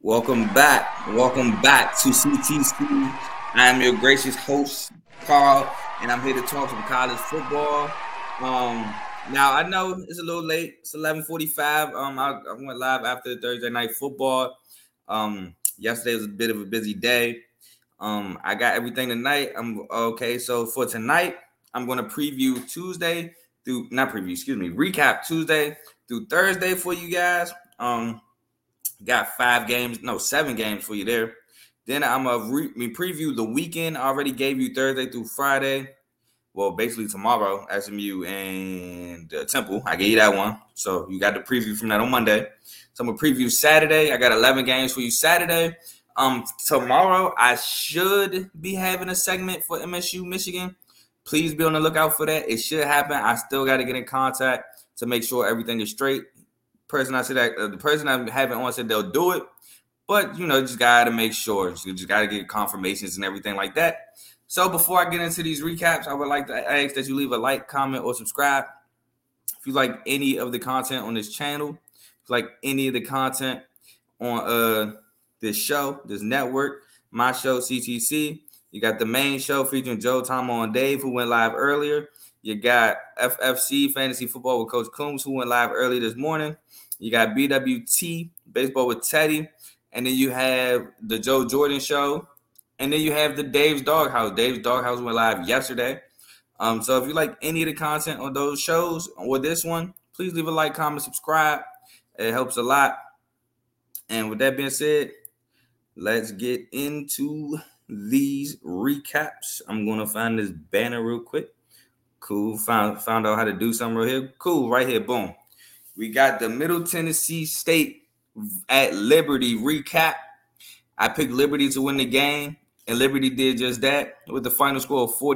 Welcome back. Welcome back to CTC. I am your gracious host, Carl, and I'm here to talk some college football. Um, Now I know it's a little late. It's 11:45. I went live after Thursday night football. Yesterday was a bit of a busy day. I got everything tonight. I'm okay. So for tonight, I'm going to preview Tuesday through not preview, excuse me, recap Tuesday through Thursday for you guys. Got 7 games for you there. Then I'm gonna preview the weekend. I already gave you Thursday through Friday. Well, basically tomorrow, SMU and Temple. I gave you that one. So you got the preview from that on Monday. So I'm gonna preview Saturday. I got 11 games for you Saturday. Tomorrow I should be having a segment for MSU Michigan. Please be on the lookout for that. It should happen. I still got to get in contact to make sure everything is straight. The person I haven't on said they'll do it, but just gotta make sure. You just gotta get confirmations and everything like that. So before I get into these recaps, I would like to ask that you leave a like, comment, or subscribe if you like any of the content on this channel. If you like any of the content on this show, this network, my show CTC. You got the main show featuring Joe, Tom, and Dave, who went live earlier. You got FFC Fantasy Football with Coach Coombs, who went live early this morning. You got BWT Baseball with Teddy, and then you have the Joe Jordan Show, and then you have the Dave's Doghouse. Dave's Doghouse went live yesterday. So if you like any of the content on those shows or this one, please leave a like, comment, subscribe. It helps a lot. And with that being said, let's get into these recaps. I'm gonna find this banner real quick. Cool. Found out how to do something real here. Cool. Right here. Boom. We got the Middle Tennessee State at Liberty recap. I picked Liberty to win the game, and Liberty did just that with the final score of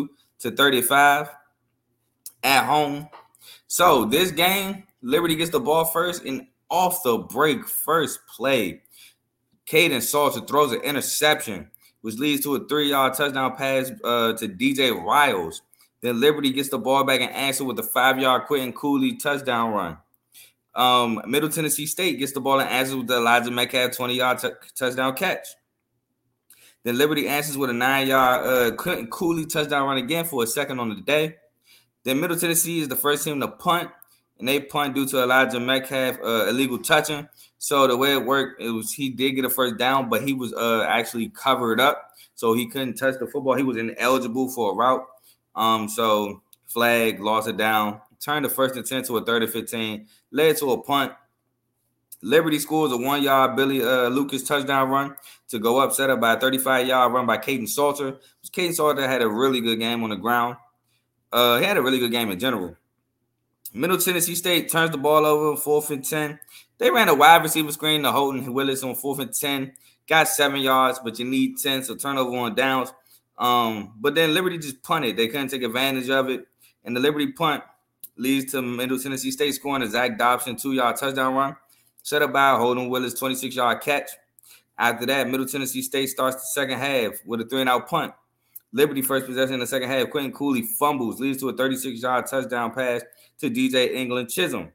42-35 at home. So this game, Liberty gets the ball first, and off the break, first play, Caden Salter throws an interception, which leads to a 3-yard touchdown pass to DJ Riles. Then Liberty gets the ball back and answer with a 5-yard Quentin Cooley touchdown run. Middle Tennessee State gets the ball and answers with the Elijah Metcalf 20-yard touchdown catch. Then Liberty answers with a 9-yard Quentin Cooley touchdown run again for a second on the day. Then Middle Tennessee is the first team to punt, and they punt due to Elijah Metcalf illegal touching. So the way it worked, he did get a first down, but he was actually covered up, so he couldn't touch the football. He was ineligible for a route. So flag, lost it down, turned the 1st and 10 to a 3rd and 15, led to a punt. Liberty scores a 1-yard Billy Lucas touchdown run to go up, set up by a 35-yard run by Caden Salter. Caden Salter had a really good game on the ground. He had a really good game in general. Middle Tennessee State turns the ball over, 4th and 10. They ran a wide receiver screen to Holton Willis on 4th and 10. Got 7 yards, but you need 10, so turnover on downs. But then Liberty just punted. They couldn't take advantage of it. And the Liberty punt leads to Middle Tennessee State scoring a Zach Dobson 2-yard touchdown run, set up by Holden Willis 26-yard catch. After that, Middle Tennessee State starts the second half with a 3-and-out punt. Liberty first possession in the second half. Quentin Cooley fumbles, leads to a 36-yard touchdown pass to DJ England Chisholm.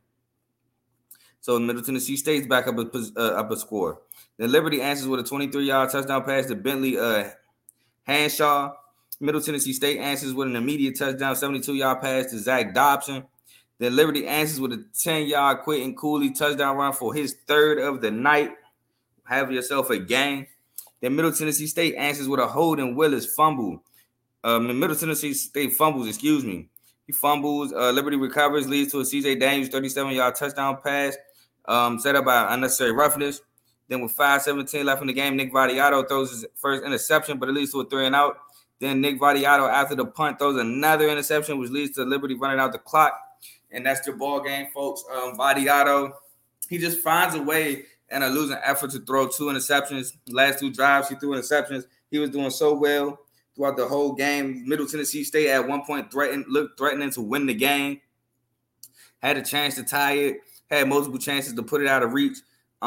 So Middle Tennessee State's back up a score. Then Liberty answers with a 23-yard touchdown pass to Bentley Hanshaw. Middle Tennessee State answers with an immediate touchdown, 72-yard pass to Zach Dobson. Then Liberty answers with a 10-yard Quentin Cooley touchdown run for his 3rd of the night. Have yourself a game. Then Middle Tennessee State answers with a Holden Willis fumble. Middle Tennessee State fumbles, He fumbles. Liberty recovers, leads to a CJ Daniels 37-yard touchdown pass set up by unnecessary roughness. Then with 5:17 left in the game, Nick Vadiato throws his first interception, but it leads to a 3-and-out. Then Nick Vadiato, after the punt, throws another interception, which leads to Liberty running out the clock. And that's your ball game, folks. Vadiato, he just finds a way in a losing effort to throw 2 interceptions. Last 2 drives, he threw interceptions. He was doing so well throughout the whole game. Middle Tennessee State at one point looked threatening to win the game. Had a chance to tie it. Had multiple chances to put it out of reach.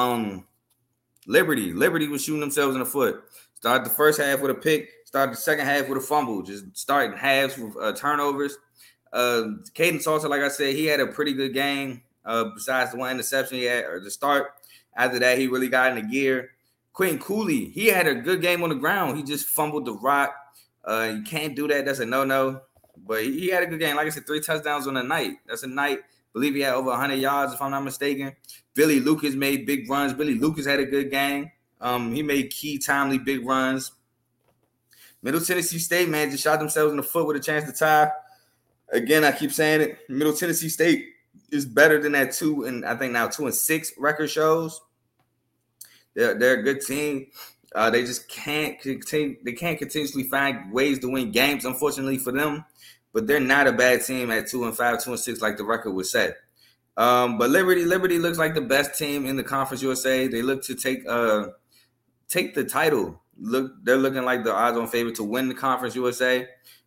Liberty was shooting themselves in the foot. Started the first half with a pick. Started the second half with a fumble. Just starting halves with turnovers. Caden Salter, like I said, he had a pretty good game. Besides the one interception he had at the start. After that, he really got into gear. Quentin Cooley, he had a good game on the ground. He just fumbled the rock. You can't do that. That's a no-no. But he had a good game. Like I said, 3 touchdowns on the night. That's a night. I believe he had over 100 yards, if I'm not mistaken. Billy Lucas made big runs. Billy Lucas had a good game. He made key, timely, big runs. Middle Tennessee State, man, just shot themselves in the foot with a chance to tie. Again, I keep saying it. Middle Tennessee State is better than that 2-6 record shows. They're a good team. They just can't continue. They can't continuously find ways to win games, unfortunately for them. But they're not a bad team at 2-5, 2-6, like the record would say. But Liberty looks like the best team in the Conference USA. They look to take the title. They're looking like the odds-on favorite to win the Conference USA.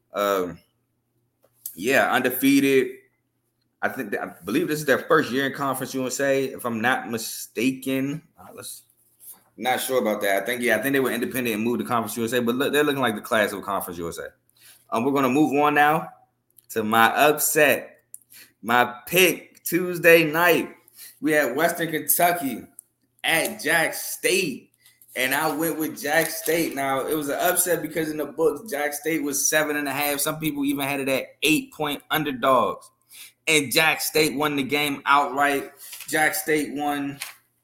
Undefeated. I believe this is their first year in Conference USA, if I'm not mistaken. Not sure about that. I think they were independent and moved to Conference USA, but they're looking like the class of Conference USA. We're going to move on now to my upset. My pick Tuesday night. We had Western Kentucky at Jack State, and I went with Jack State. Now, it was an upset because in the books, Jack State was 7.5. Some people even had it at 8-point underdogs. And Jack State won the game outright. Jack State won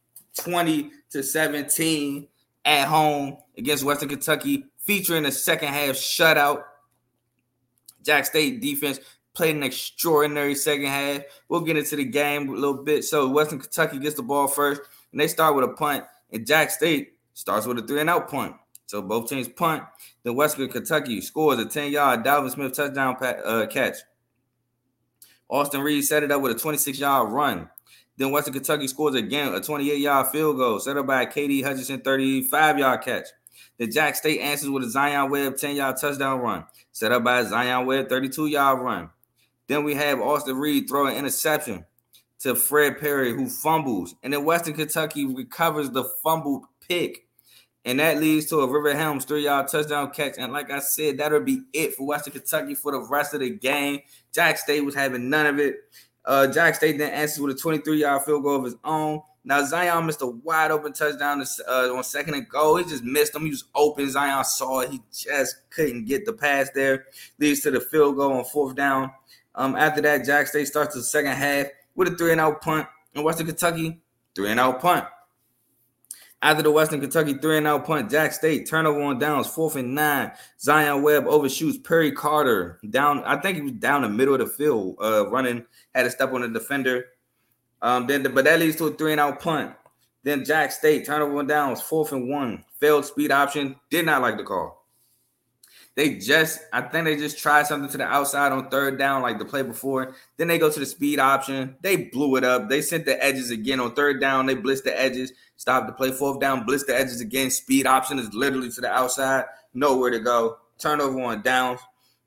20-17 at home against Western Kentucky, featuring a second half shutout. Jack State defense played an extraordinary second half. We'll get into the game a little bit. So Western Kentucky gets the ball first, and they start with a punt, and Jack State starts with a 3-and-out punt. So both teams punt. Then Western Kentucky scores a 10-yard Dalvin Smith touchdown catch. Austin Reed set it up with a 26-yard run. Then Western Kentucky scores again, a 28-yard field goal set up by KD Hutchinson, 35-yard catch. Then Jack State answers with a Zion Webb 10-yard touchdown run set up by Zion Webb, 32-yard run. Then we have Austin Reed throw an interception to Fred Perry, who fumbles. And then Western Kentucky recovers the fumbled pick. And that leads to a River Helms 3-yard touchdown catch. And like I said, that'll be it for Western Kentucky for the rest of the game. Jack State was having none of it. Jack State then answers with a 23-yard field goal of his own. Now, Zion missed a wide-open touchdown on second and goal. He just missed him. He was open. Zion saw it. He just couldn't get the pass there. Leads to the field goal on 4th down. After that, Jack State starts the second half with a 3-and-out punt. And Western Kentucky, 3-and-out punt. After the Western Kentucky 3-and-out punt, Jack State turnover on downs, 4th and 9. Zion Webb overshoots Perry Carter down. I think he was down the middle of the field, running, had to step on the defender. But that leads to a 3-and-out punt. Then Jack State turnover on downs, 4th and 1. Failed speed option. Did not like the call. I think they just tried something to the outside on 3rd down like the play before. Then they go to the speed option. They blew it up. They sent the edges again on 3rd down. They blitzed the edges. Stopped the play. 4th down, blitzed the edges again. Speed option is literally to the outside. Nowhere to go. Turnover on downs.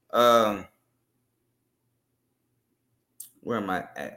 Where am I at?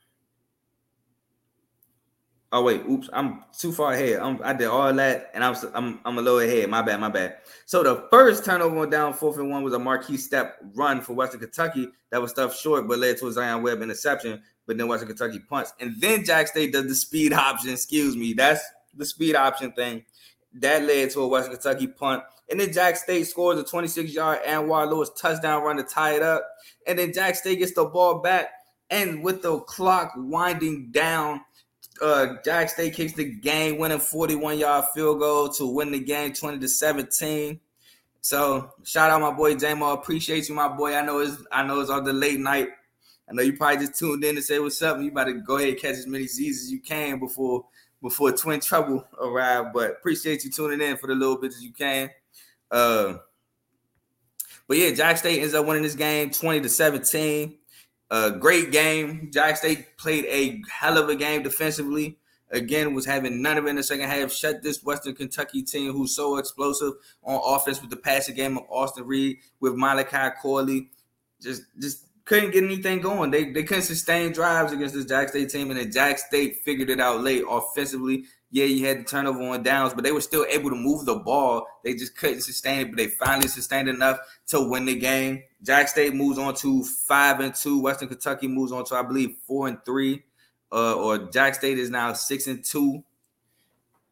Oh, wait. Oops. I'm too far ahead. I did all that, and I'm a little ahead. My bad. So the first turnover on down 4th and 1 was a marquee step run for Western Kentucky that was stuffed short but led to a Zion Webb interception. But then Western Kentucky punts. And then Jack State does the speed option. Excuse me. That's the speed option thing. That led to a Western Kentucky punt. And then Jack State scores a 26-yard Anwar Lewis touchdown run to tie it up. And then Jack State gets the ball back. And with the clock winding down, Jack State kicks the game-winning 41-yard field goal to win the game 20-17. So shout out my boy J-Mo. Appreciate you, my boy. I know it's on the late night. I know you probably just tuned in to say what's up. You about to go ahead and catch as many Z's as you can before Twin Trouble arrive. But appreciate you tuning in for the little bit as you can. But yeah, Jack State ends up winning this game 20-17. Great game. Jack State played a hell of a game defensively. Again, was having none of it in the second half. Shut this Western Kentucky team who's so explosive on offense with the passing game of Austin Reed, with Malachi Corley. Just couldn't get anything going. They couldn't sustain drives against this Jack State team, and then Jack State figured it out late offensively. Yeah, you had the turnover on downs, but they were still able to move the ball. They just couldn't sustain it, but they finally sustained enough to win the game. Jack State moves on to 5-2. Western Kentucky moves on to, I believe, 4-3. Or Jack State is now 6-2.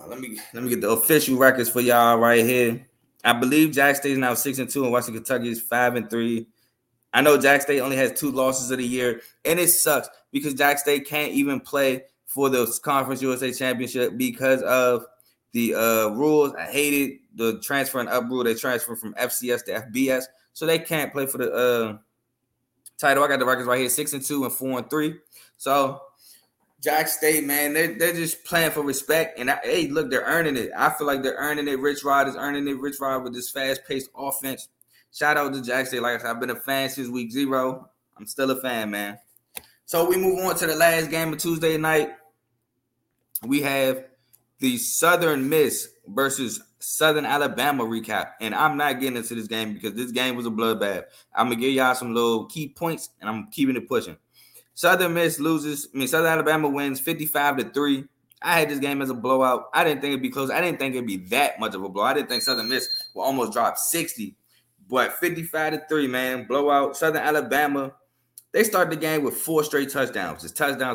let me get the official records for y'all right here. I believe Jack State is now 6-2, and Western Kentucky is 5-3. I know Jack State only has 2 losses of the year, and it sucks because Jack State can't even play for the Conference USA Championship because of the rules. I hated the transfer and up rule. They transferred from FCS to FBS, so they can't play for the title. I got the records right here: 6-2 and 4-3. So Jack State, man, they're just playing for respect. And hey, look, they're earning it. I feel like they're earning it. Rich Rod is earning it. Rich Rod with this fast-paced offense. Shout out to Jack State. Like I said, I've been a fan since week 0. I'm still a fan, man. So we move on to the last game of Tuesday night. We have the Southern Miss versus Southern Alabama recap. And I'm not getting into this game because this game was a bloodbath. I'm going to give y'all some little key points, and I'm keeping it pushing. Southern Miss Southern Alabama wins 55-3. I had this game as a blowout. I didn't think it'd be close. I didn't think it'd be that much of a blowout. I didn't think Southern Miss will almost drop 60. But 55-3, man, blowout. Southern Alabama, they started the game with 4 straight touchdowns. Just touchdown.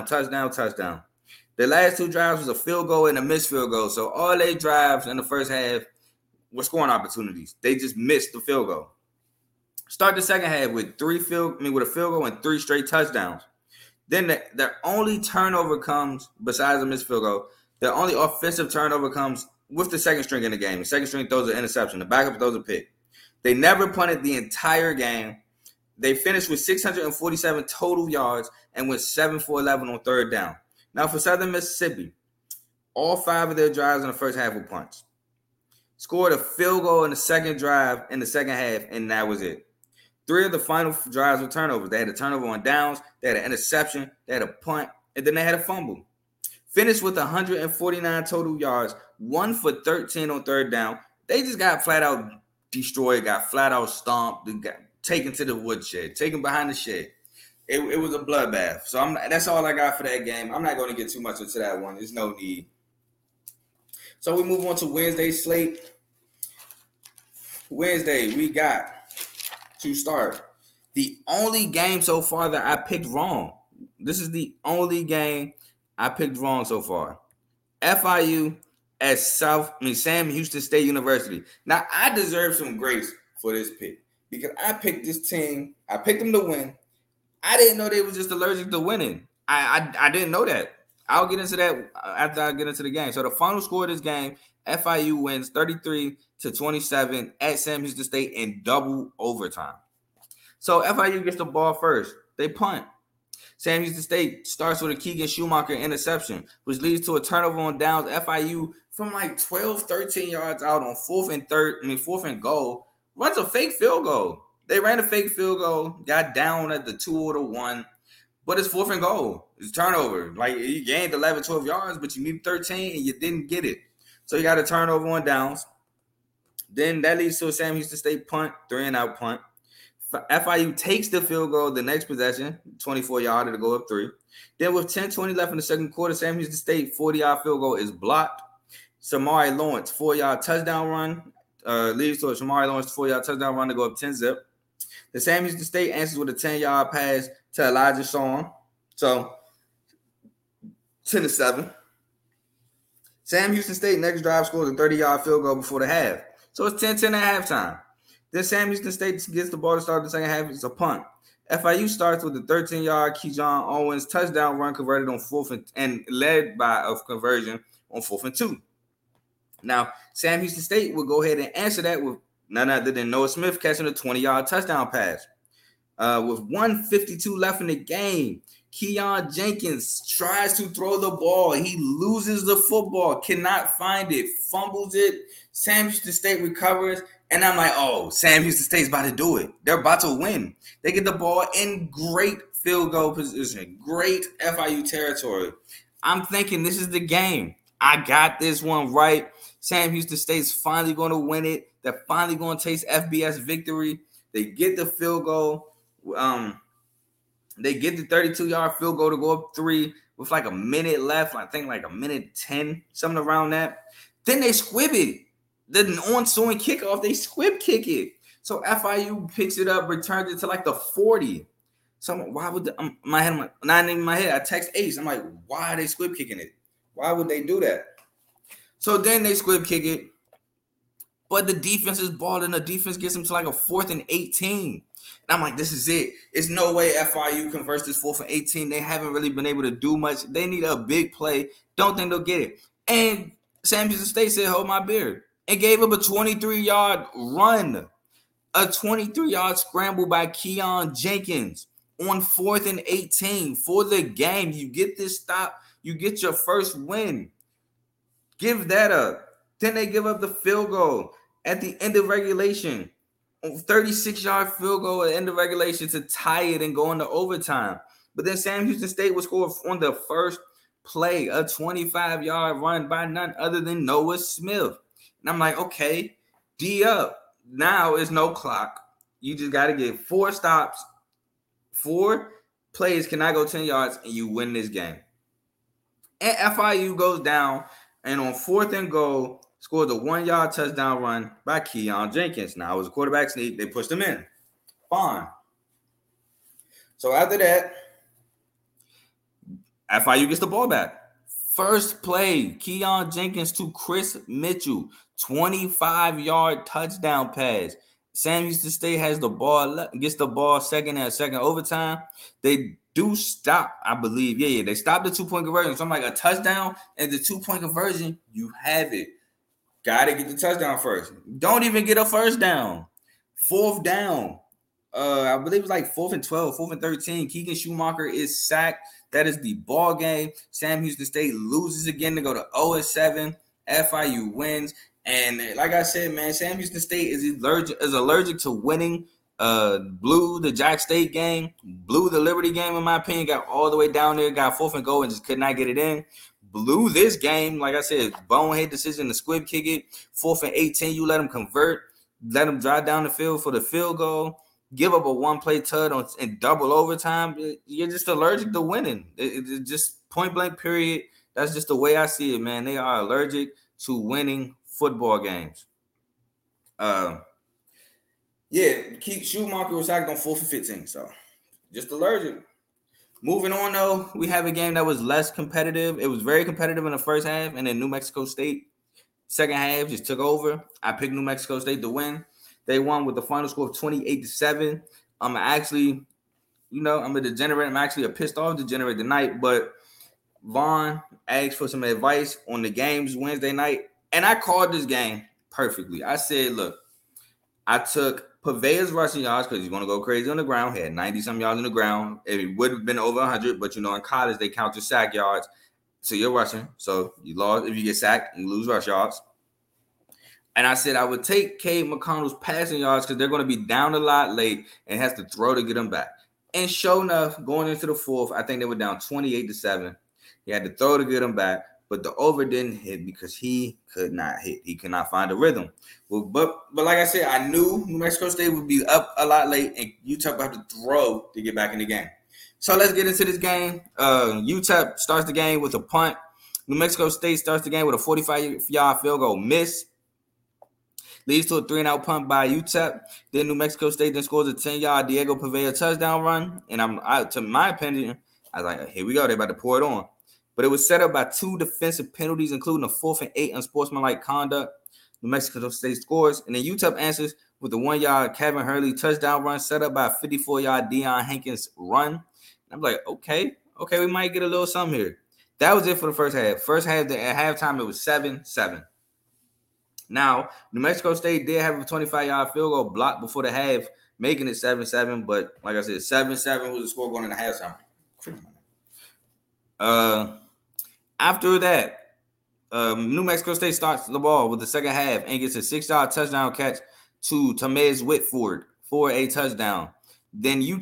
The last 2 drives was a field goal and a missed field goal. So all they drives in the first half were scoring opportunities. They just missed the field goal. Start the second half with a field goal and 3 straight touchdowns. Then their only turnover comes, besides a missed field goal, their only offensive turnover comes with the second string in the game. The second string throws an interception. The backup throws a pick. They never punted the entire game. They finished with 647 total yards and went 7-for-11 on third down. Now, for Southern Mississippi, all 5 of their drives in the first half were punts. Scored a field goal in the second drive in the second half, and that was it. 3 of the final drives were turnovers. They had a turnover on downs, they had an interception, they had a punt, and then they had a fumble. Finished with 149 total yards, 1 for 13 on third down. They just got flat out destroyed, got flat out stomped, got taken to the woodshed, taken behind the shed. It was a bloodbath. So that's all I got for that game. I'm not going to get too much into that one. There's no need. So we move on to Wednesday slate. Wednesday, we got to start the only game so far that I picked wrong. This is the only game I picked wrong so far. FIU at Sam Houston State University. Now, I deserve some grace for this pick because I picked this team. I picked them to win. I didn't know they was just allergic to winning. I didn't know that. I'll get into that after I get into the game. So the final score of this game, FIU wins 33-27 at Sam Houston State in double overtime. So FIU gets the ball first. They punt. Sam Houston State starts with a Keegan Schumacher interception, which leads to a turnover on downs. FIU from like 12, 13 yards out on 4th and goal, runs a fake field goal. They ran a fake field goal, got down at the 2 or the 1, but it's 4th and goal. It's turnover. Like, you gained 11, 12 yards, but you need 13 and you didn't get it. So you got a turnover on downs. Then that leads to a Sam Houston State punt, 3-and-out punt. FIU takes the field goal the next possession, 24-yarder to go up 3. Then with 10:20 left in the second quarter, Sam Houston State 40-yard field goal is blocked. Samari Lawrence 4-yard touchdown run leads to a Samari Lawrence 4-yard touchdown run to go up 10-zip. The Sam Houston State answers with a 10-yard pass to Elijah Shawn. So 10-7. Sam Houston State next drive scores a 30-yard field goal before the half. So it's 10-10 at halftime. Then Sam Houston State gets the ball to start the second half. It's a punt. FIU starts with a 13-yard Keyshawn Owens touchdown run converted on 4th and led by a conversion on 4th and 2. Now, Sam Houston State will go ahead and answer that with none other than Noah Smith catching a 20-yard touchdown pass. With 1:52 left in the game, Keon Jenkins tries to throw the ball. He loses the football, cannot find it, fumbles it. Sam Houston State recovers, and I'm like, oh, Sam Houston State's about to do it. They're about to win. They get the ball in great field goal position, great FIU territory. I'm thinking this is the game. I got this one right. Sam Houston State's finally going to win it. They're finally going to taste FBS victory. They get the field goal. They get the 32-yard field goal to go up 3 with like a minute left. I think like a minute 10, something around that. Then they squib it. The on-swing kickoff, they squib kick it. So FIU picks it up, returns it to like the 40. So I'm like, why would not in my head? I text Ace. I'm like, why are they squib kicking it? Why would they do that? So then they squib kick it. But the defense is balling. The defense gets them to like a 4th and 18. And I'm like, this is it. It's no way FIU converts this 4th and 18. They haven't really been able to do much. They need a big play. Don't think they'll get it. And Sam Houston State said, hold my beer. And gave up a 23-yard run. A 23-yard scramble by Keon Jenkins on 4th and 18 for the game. You get this stop. You get your first win. Give that up. Then they give up the field goal at the end of regulation. 36-yard field goal at the end of regulation to tie it and go into overtime. But then Sam Houston State would score on the first play, a 25-yard run by none other than Noah Smith. And I'm like, okay, D up. Now is no clock. You just got to get 4 stops. 4 plays cannot go 10 yards, and you win this game. And FIU goes down, and on 4th and goal, scored a 1-yard touchdown run by Keon Jenkins. Now, it was a quarterback sneak. They pushed him in. Fine. So, after that, FIU gets the ball back. First play, Keon Jenkins to Chris Mitchell. 25-yard touchdown pass. Sam Houston State has the ball, gets the ball second overtime. They do stop, I believe. Yeah, they stopped the 2-point conversion. So I'm like, a touchdown and the 2-point conversion, you have it. Got to get the touchdown first. Don't even get a first down. 4th down. I believe it's like 4th and 12, 4th and 13. Keegan Schumacher is sacked. That is the ball game. Sam Houston State loses again to go to 0-7. FIU wins. And like I said, man, Sam Houston State is allergic to winning. Blew the Jack State game, blew the Liberty game, in my opinion, got all the way down there, got 4th and goal and just could not get it in. Blew this game, like I said, bonehead decision to squib kick it. 4th and 18, you let them convert, let them drive down the field for the field goal, give up a 1-play tud in double overtime. You're just allergic to winning. It's just point blank period. That's just the way I see it, man. They are allergic to winning football games. Keith Schumacher was sacked on 4th and 15, so just allergic. Moving on, though, we have a game that was less competitive. It was very competitive in the first half, and then New Mexico State, second half, just took over. I picked New Mexico State to win. They won with the final score of 28-7. I'm actually, I'm a degenerate. I'm actually a pissed off degenerate tonight, but Vaughn asked for some advice on the games Wednesday night, and I called this game perfectly. I said, look, I took Pavea's rushing yards because he's going to go crazy on the ground. He had 90-some yards on the ground. It would have been over 100, but, in college, they count your sack yards. So you're rushing. So you lost. If you get sacked, you lose rush yards. And I said I would take Cade McConnell's passing yards because they're going to be down a lot late and has to throw to get them back. And sure enough, going into the 4th, I think they were down 28-7. He had to throw to get them back. But the over didn't hit because he could not hit. He could not find a rhythm. Well, but like I said, I knew New Mexico State would be up a lot late, and UTEP would have to throw to get back in the game. So let's get into this game. UTEP starts the game with a punt. New Mexico State starts the game with a 45-yard field goal miss. Leads to a 3-and-out punt by UTEP. Then New Mexico State then scores a 10-yard Diego Pavea touchdown run. And to my opinion, I was like, here we go. They're about to pour it on. But it was set up by 2 defensive penalties, including a 4th and 8 unsportsmanlike conduct. New Mexico State scores. And then UTEP answers with a 1-yard Kevin Hurley touchdown run set up by a 54-yard Deion Hankins run. And I'm like, okay, we might get a little something here. That was it for the first half. First half, at halftime, it was 7-7. Now, New Mexico State did have a 25-yard field goal blocked before the half, making it 7-7. But like I said, 7-7 was the score going into halftime. After that, New Mexico State starts the ball with the second half and gets a 6-yard touchdown catch to Tamez Whitford for a touchdown. Then New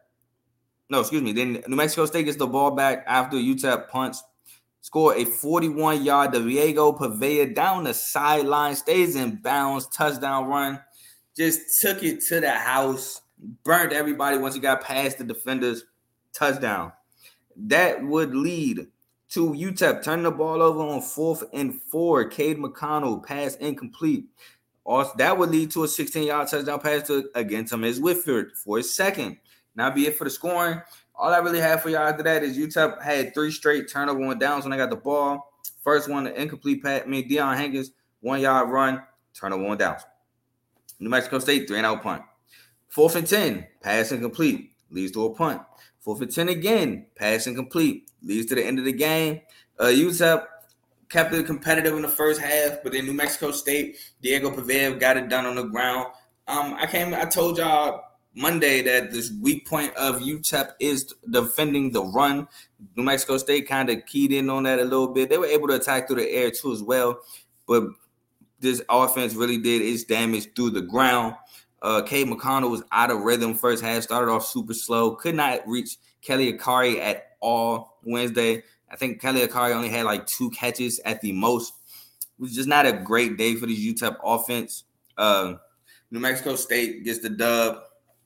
Mexico State gets the ball back after UTEP punts. Score a 41-yard Diego Pavea down the sideline, stays in bounds, touchdown run. Just took it to the house, burnt everybody once he got past the defenders, touchdown. That would lead to UTEP turning the ball over on 4th and 4. Cade McConnell, pass incomplete. Also, that would lead to a 16-yard touchdown pass to, again, Tamez Whitford for his second. Now be it for the scoring. All I really have for y'all after that is UTEP had 3 straight turnover on downs when they got the ball. First one, the incomplete pass. Deion Hankins, 1 yard run, turnover on downs. New Mexico State, 3-and-out punt. 4th and 10, pass incomplete, leads to a punt. 4th and 10 again, pass incomplete, leads to the end of the game. UTEP kept it competitive in the first half, but then New Mexico State, Diego Pavev got it done on the ground. I told y'all Monday that this weak point of UTEP is defending the run. New Mexico State kind of keyed in on that a little bit. They were able to attack through the air too as well, but this offense really did its damage through the ground. Cade McConnell was out of rhythm first half, started off super slow, could not reach Kelly Akari at all Wednesday. I think Kelly Akari only had like 2 catches at the most. It was just not a great day for the UTEP offense. New Mexico State gets the dub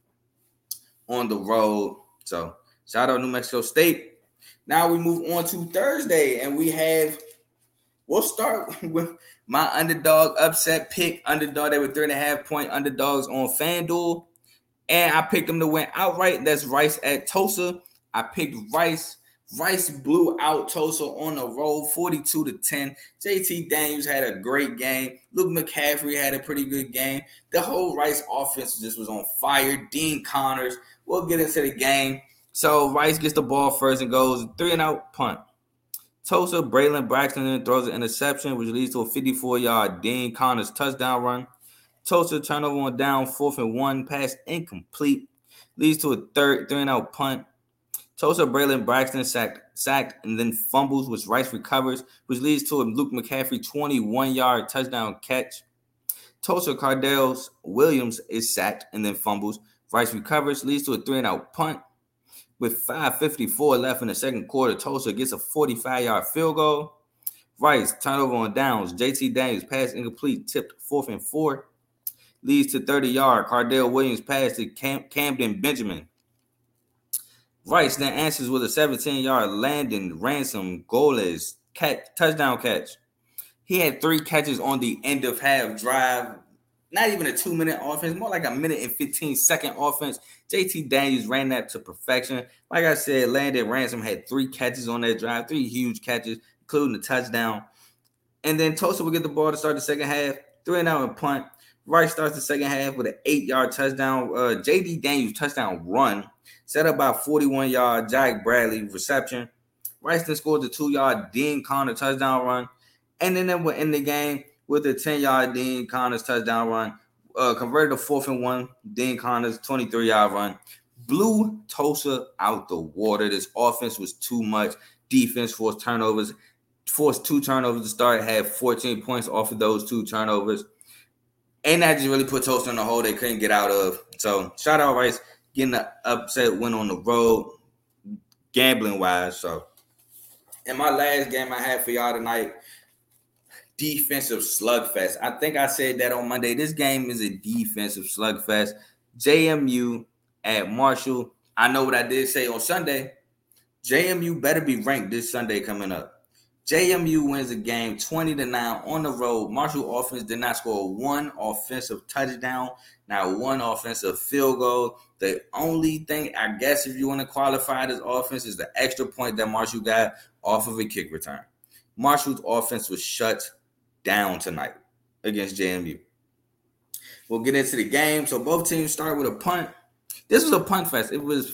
on the road. So shout out New Mexico State. Now we move on to Thursday, and we'll start with my underdog upset pick. Underdog, they were 3.5-point underdogs on FanDuel. And I picked them to win outright. That's Rice at Tulsa. I picked Rice. Rice blew out Tulsa on the road, 42-10. JT Daniels had a great game. Luke McCaffrey had a pretty good game. The whole Rice offense just was on fire. Dean Connors. We'll get into the game. So Rice gets the ball first and goes 3-and-out punt. Tulsa, Braylon Braxton throws an interception, which leads to a 54-yard Dean Connors touchdown run. Tulsa turnover on down, 4th and 1, pass incomplete. Leads to a 3-and-out punt. Tulsa, Braylon Braxton sacked and then fumbles, which Rice recovers, which leads to a Luke McCaffrey 21-yard touchdown catch. Tulsa, Cardell Williams is sacked and then fumbles. Rice recovers, leads to a 3-and-out punt. With 5:54 left in the second quarter, Tulsa gets a 45-yard field goal. Rice, turnover on downs. JT Daniels, pass incomplete, tipped 4th and 4. Leads to 30-yard. Cardell Williams pass to Camden Benjamin. Rice then answers with a 17-yard Landon Ransom Goles touchdown catch. He had 3 catches on the end of half drive. Not even a 2-minute offense, more like a minute and 15-second offense. JT Daniels ran that to perfection. Like I said, Landon Ransom had 3 catches on that drive, 3 huge catches, including the touchdown. And then Tulsa will get the ball to start the second half, 3-and-out punt. Rice starts the second half with an 8-yard touchdown. JD Daniels touchdown run, set up by 41-yard Jack Bradley reception. Rice then scored the 2-yard Dean Connor touchdown run. And then they were in the game with a 10-yard Dean Connors touchdown run. Converted to 4th and 1, Dean Connors 23-yard run. Blew Tulsa out the water. This offense was too much. Defense forced 2 turnovers to start, had 14 points off of those 2 turnovers. And that just really put Tulsa in the hole they couldn't get out of. So shout out Rice getting the upset win on the road, gambling-wise. So in my last game I had for y'all tonight, defensive slugfest. I think I said that on Monday. This game is a defensive slugfest. JMU at Marshall. I know what I did say on Sunday. JMU better be ranked this Sunday coming up. JMU wins the game 20-9 on the road. Marshall offense did not score 1 offensive touchdown, not 1 offensive field goal. The only thing, I guess, if you want to qualify this offense is the extra point that Marshall got off of a kick return. Marshall's offense was shut down tonight against JMU. We'll get into the game. So both teams start with a punt. This was a punt fest. It was,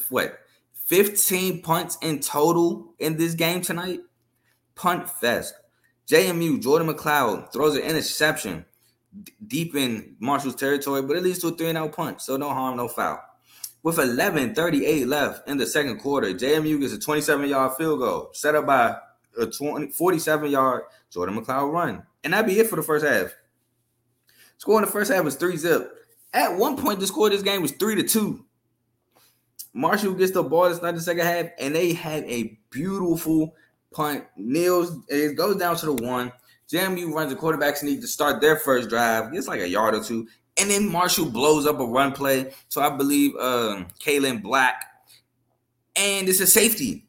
15 punts in total in this game tonight? Punt fest. JMU, Jordan McLeod throws an interception deep in Marshall's territory, but it leads to a 3-and-out punt, so no harm, no foul. With 11:38 left in the second quarter, JMU gets a 27-yard field goal set up by a 47-yard Jordan McLeod run. And that'd be it for the first half. Score in the first half was 3-0. At one point, the score of this game was 3-2. Marshall gets the ball to start the second half, and they had a beautiful punt. It goes down to the 1. JMU runs a quarterback sneak to start their first drive. Gets like a yard or 2. And then Marshall blows up a run play. So I believe Kalen Black. And it's a safety.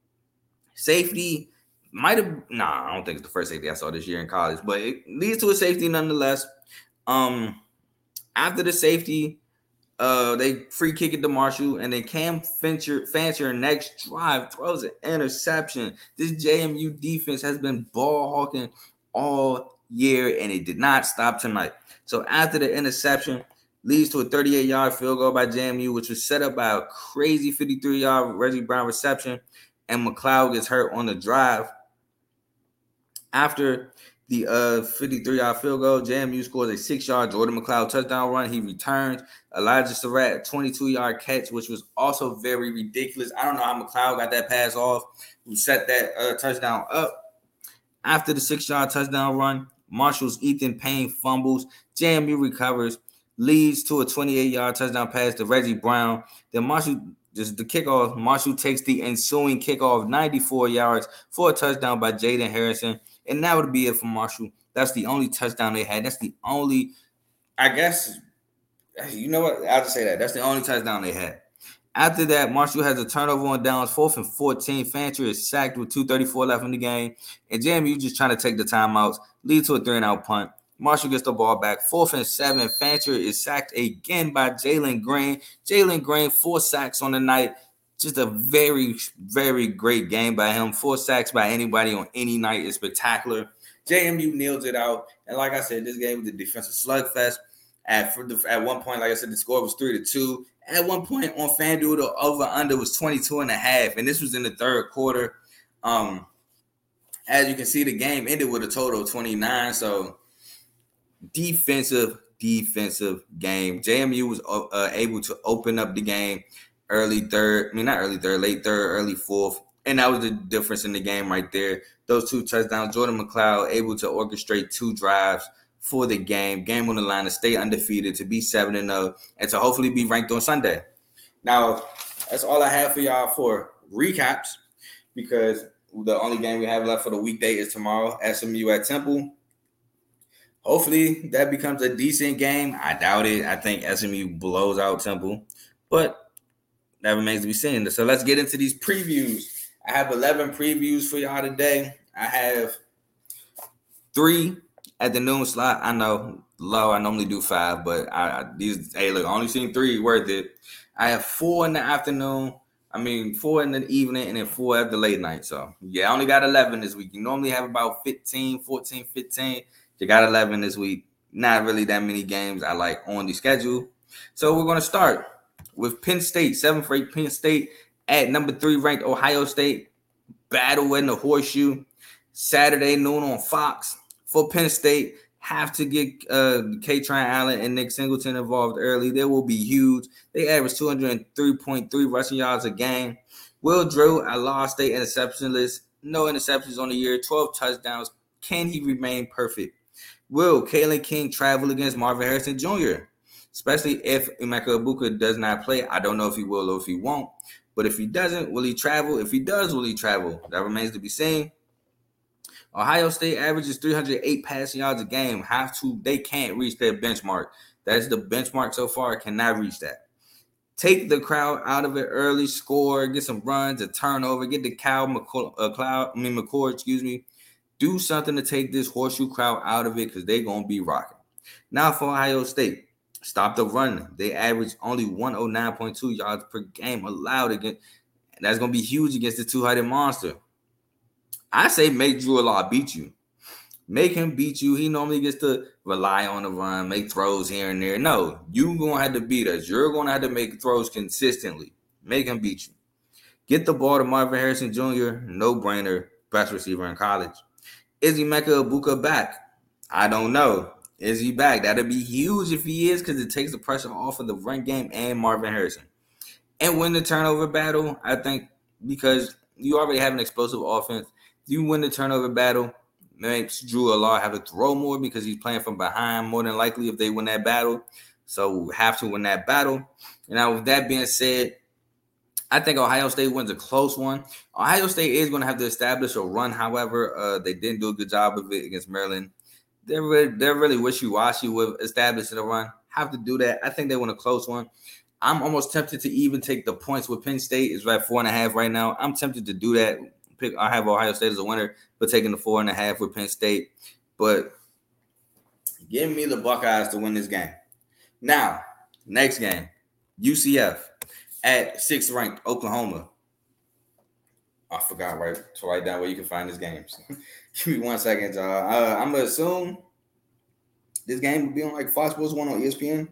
Safety might have... Nah, I don't think it's the first safety I saw this year in college. But it leads to a safety nonetheless. After the safety, They free kick it to Marshall, and then Cam Fancher next drive throws an interception. This JMU defense has been ball hawking all year, and it did not stop tonight. So after the interception, leads to a 38-yard field goal by JMU, which was set up by a crazy 53-yard Reggie Brown reception, and McLeod gets hurt on the drive. After the 53-yard field goal, JMU scores a 6-yard Jordan McLeod touchdown run. He returns. Elijah Surratt, 22-yard catch, which was also very ridiculous. I don't know how McLeod got that pass off. Who set that touchdown up. After the 6-yard touchdown run, Marshall's Ethan Payne fumbles. JMU recovers, leads to a 28-yard touchdown pass to Reggie Brown. Then the kickoff, Marshall takes the ensuing kickoff 94 yards for a touchdown by Jaden Harrison. And that would be it for Marshall. That's the only touchdown they had. That's the only, I guess, you know what? I'll just say that. That's the only touchdown they had. After that, Marshall has a turnover on downs, 4th and 14. Fancher is sacked with 2:34 left in the game. And JMU just trying to take the timeouts, lead to a 3-and-out punt. Marshall gets the ball back, 4th and 7. Fancher is sacked again by Jalen Green. Jalen Green, 4 sacks on the night. Just a very, very great game by him. 4 sacks by anybody on any night is spectacular. JMU nails it out. And like I said, this game was a defensive slugfest. At one point, like I said, the score was 3-2. At one point on FanDuel, the over-under was 22.5. And this was in the third quarter. As you can see, the game ended with a total of 29. So defensive game. JMU was able to open up the game late third, early fourth. And that was the difference in the game right there. Those 2 touchdowns, Jordan McLeod able to orchestrate 2 drives for the game. Game on the line to stay undefeated, to be 7-0, and to hopefully be ranked on Sunday. Now, that's all I have for y'all for recaps, because the only game we have left for the weekday is tomorrow, SMU at Temple. Hopefully that becomes a decent game. I doubt it. I think SMU blows out Temple, but that remains to be seen. So let's get into these previews. I have 11 previews for y'all today. I have 3 at the noon slot. I know low. I normally do 5, but I only seen 3 worth it. I have 4 in the afternoon. 4 in the evening, and then 4 at the late night. So yeah, I only got 11 this week. You normally have about 15. You got 11 this week. Not really that many games I like on the schedule. So we're going to start with Penn State, 7th ranked Penn State at number 3 ranked Ohio State. Battle in the Horseshoe. Saturday noon on Fox. For Penn State, have to get K-Tron Allen and Nick Singleton involved early. They will be huge. They average 203.3 rushing yards a game. Will Drew at Law State interception list. No interceptions on the year. 12 touchdowns. Can he remain perfect? Will Kalen King travel against Marvin Harrison Jr.? Especially if Emeka Egbuka does not play. I don't know if he will or if he won't. But if he doesn't, will he travel? If he does, will he travel? That remains to be seen. Ohio State averages 308 passing yards a game. They can't reach their benchmark. That's the benchmark so far. Cannot reach that. Take the crowd out of it early, score, get some runs, a turnover, get the McCord, do something to take this Horseshoe crowd out of it, because they're going to be rocking. Now for Ohio State, stop the run. They average only 109.2 yards per game allowed again. And that's going to be huge against the two-headed monster. I say make Drew Law beat you. Make him beat you. He normally gets to rely on the run, make throws here and there. No, you're going to have to beat us. You're going to have to make throws consistently. Make him beat you. Get the ball to Marvin Harrison Jr., no-brainer, best receiver in college. Is Emeka Egbuka back? I don't know. Is he back? That'd be huge if he is, because it takes the pressure off of the run game and Marvin Harrison. And win the turnover battle, I think, because you already have an explosive offense. You win the turnover battle, makes Drew Law have to throw more because he's playing from behind more than likely if they win that battle. So we have to win that battle. And now with that being said, I think Ohio State wins a close one. Ohio State is going to have to establish a run. However, they didn't do a good job of it against Maryland. They're really wishy-washy with establishing a run. Have to do that. I think they win a close one. I'm almost tempted to even take the points with Penn State. It's at 4.5 right now. I'm tempted to do that. I have Ohio State as a winner, but taking the 4.5 with Penn State. But give me the Buckeyes to win this game. Now, next game. UCF at 6th ranked Oklahoma. I forgot to write down where you can find these games. Give me 1 second, y'all. I'm gonna assume this game will be on like Fox Sports 1 on ESPN.